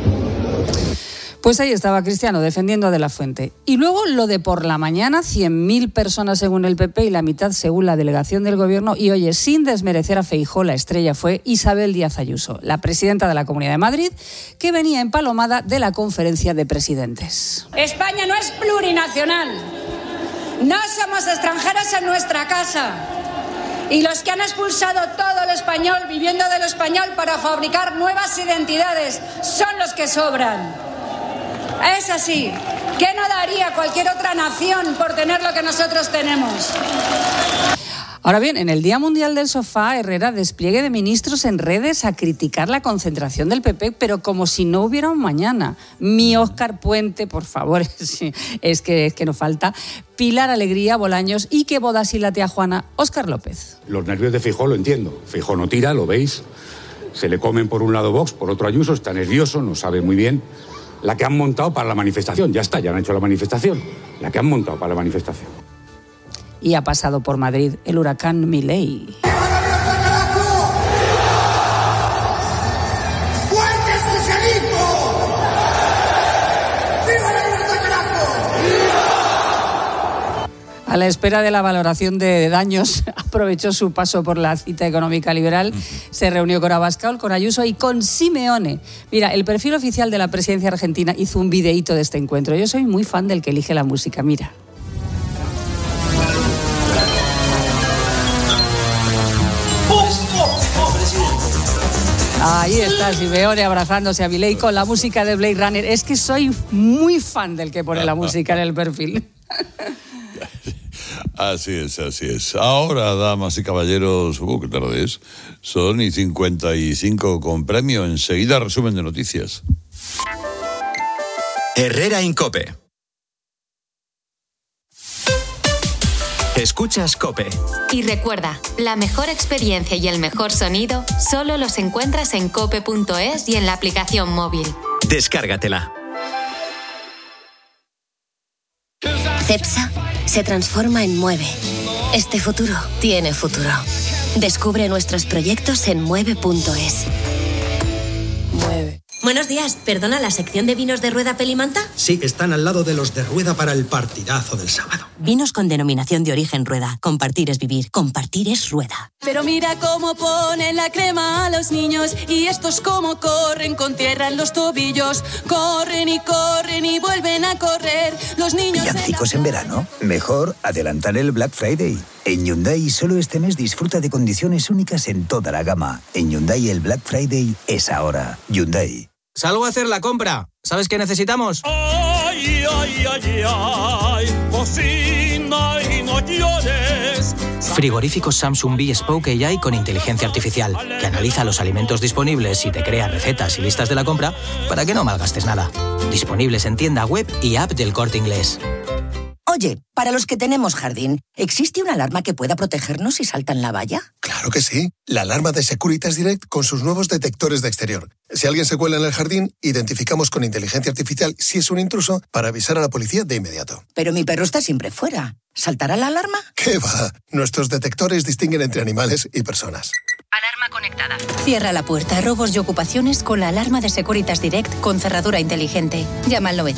Pues ahí estaba Cristiano defendiendo a De la Fuente. Y luego lo de por la mañana, 100.000 personas según el PP y la mitad según la delegación del Gobierno. Y oye, sin desmerecer a Feijóo, la estrella fue Isabel Díaz Ayuso, la presidenta de la Comunidad de Madrid, que venía empalomada de la conferencia de presidentes. España no es plurinacional. No somos extranjeros en nuestra casa. Y los que han expulsado todo lo español, viviendo de lo español para fabricar nuevas identidades, son los que sobran. Es así. ¿Qué no daría cualquier otra nación por tener lo que nosotros tenemos? Ahora bien, en el Día Mundial del Sofá, Herrera, despliegue de ministros en redes a criticar la concentración del PP, pero como si no hubiera un mañana. Mi Óscar Puente, por favor, es que nos falta. Pilar Alegría, Bolaños y que bodas y la tía Juana, Óscar López. Los nervios de Feijóo lo entiendo. Feijóo no tira, lo veis. Se le comen por un lado Vox, por otro Ayuso, está nervioso, no sabe muy bien. La que han montado para la manifestación, ya está, ya han hecho la manifestación. La que han montado para la manifestación. Y ha pasado por Madrid el huracán Milei. A la espera de la valoración de daños, aprovechó su paso por la cita económica liberal, se reunió con Abascal, con Ayuso y con Simeone. Mira, el perfil oficial de la presidencia argentina hizo un videíto de este encuentro. Yo soy muy fan del que elige la música, mira. Ahí está Simeone abrazándose a Milei con la música de Blade Runner. Es que soy muy fan del que pone la música en el perfil. Así es, así es. Ahora, damas y caballeros, qué tarde es. Son y 55 con premio. Enseguida, resumen de noticias. Herrera en COPE. Escuchas COPE. Y recuerda, la mejor experiencia y el mejor sonido solo los encuentras en cope.es y en la aplicación móvil. Descárgatela. Cepsa se transforma en Mueve. Este futuro tiene futuro. Descubre nuestros proyectos en mueve.es. Mueve. Buenos días, ¿perdona la sección de vinos de Rueda Pelimanta? Sí, están al lado de los de Rueda para el partidazo del sábado. Vinos con denominación de origen Rueda. Compartir es vivir, compartir es Rueda. Pero mira cómo ponen la crema a los niños y estos cómo corren con tierra en los tobillos. Corren y vuelven a correr. Los niños... ¿Villancicos en verano? Mejor adelantar el Black Friday. En Hyundai solo este mes disfruta de condiciones únicas en toda la gama. En Hyundai el Black Friday es ahora. Hyundai. Salgo a hacer la compra. ¿Sabes qué necesitamos? Ay, ay, ay, ay, cocina y no llores. Frigoríficos Samsung Bespoke AI con inteligencia artificial, que analiza los alimentos disponibles y te crea recetas y listas de la compra para que no malgastes nada. Disponibles en tienda web y app del Corte Inglés. Oye, para los que tenemos jardín, ¿existe una alarma que pueda protegernos si saltan la valla? Claro que sí. La alarma de Securitas Direct con sus nuevos detectores de exterior. Si alguien se cuela en el jardín, identificamos con inteligencia artificial si es un intruso para avisar a la policía de inmediato. Pero mi perro está siempre fuera. ¿Saltará la alarma? ¿Qué va? Nuestros detectores distinguen entre animales y personas. Alarma conectada. Cierra la puerta a robos y ocupaciones con la alarma de Securitas Direct con cerradura inteligente. Llama al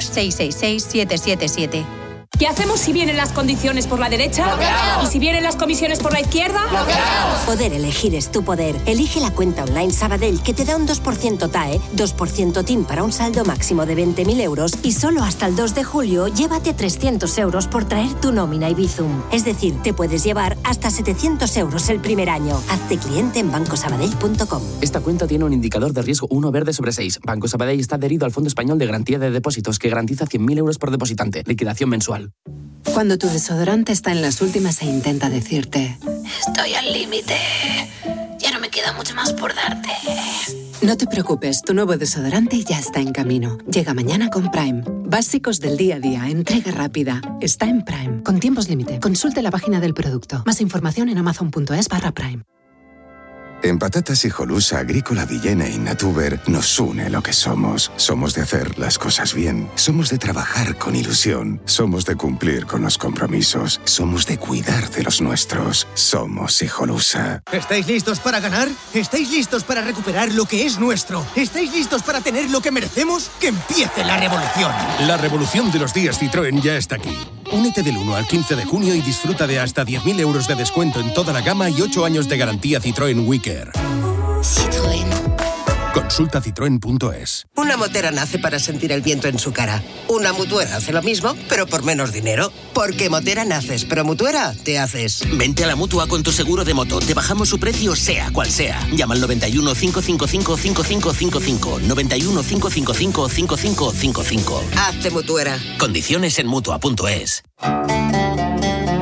900-666-777. ¿Qué hacemos si vienen las condiciones por la derecha? ¿Y si vienen las comisiones por la izquierda? Poder elegir es tu poder. Elige la cuenta online Sabadell que te da un 2% TAE, 2% TIN para un saldo máximo de 20.000 euros y solo hasta el 2 de julio llévate 300 euros por traer tu nómina y Bizum. Es decir, te puedes llevar hasta 700 euros el primer año. Hazte cliente en bancosabadell.com. Esta cuenta tiene un indicador de riesgo 1 verde sobre 6. Banco Sabadell está adherido al Fondo Español de Garantía de Depósitos que garantiza 100.000 euros por depositante. Liquidación mensual. Cuando tu desodorante está en las últimas e intenta decirte: estoy al límite, ya no me queda mucho más por darte. No te preocupes, tu nuevo desodorante ya está en camino. Llega mañana con Prime. Básicos del día a día, entrega rápida. Está en Prime. Con tiempos límite. Consulte la página del producto. Más información en amazon.es/Prime. En Patatas Hijolusa, Agrícola Villena y Natuber nos une lo que somos. Somos de hacer las cosas bien. Somos de trabajar con ilusión. Somos de cumplir con los compromisos. Somos de cuidar de los nuestros. Somos Hijolusa. ¿Estáis listos para ganar? ¿Estáis listos para recuperar lo que es nuestro? ¿Estáis listos para tener lo que merecemos? ¡Que empiece la revolución! La revolución de los días Citroën ya está aquí. Únete del 1 al 15 de junio y disfruta de hasta 10.000 euros de descuento en toda la gama y 8 años de garantía Citroën Wicker. Citroën. Consulta citroen.es. Una motera nace para sentir el viento en su cara. Una mutuera hace lo mismo, pero por menos dinero. Porque motera naces, pero mutuera te haces. Vente a la Mutua con tu seguro de moto. Te bajamos su precio sea cual sea. Llama al 91 555 5555. 91 555 5555. Hazte mutuera. Condiciones en Mutua.es.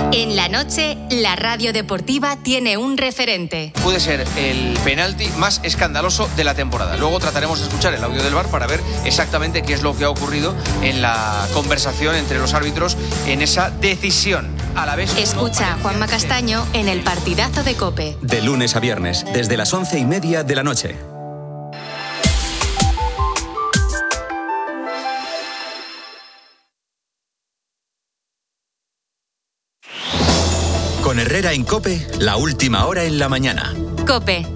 En la noche, la radio deportiva tiene un referente. Puede ser el penalti más escandaloso de la temporada. Luego trataremos de escuchar el audio del VAR para ver exactamente qué es lo que ha ocurrido en la conversación entre los árbitros en esa decisión. A la vez, escucha a Juanma Castaño en el partidazo de COPE. De lunes a viernes, desde las 11:30 de la noche. Con Herrera en COPE, la última hora en la mañana. COPE.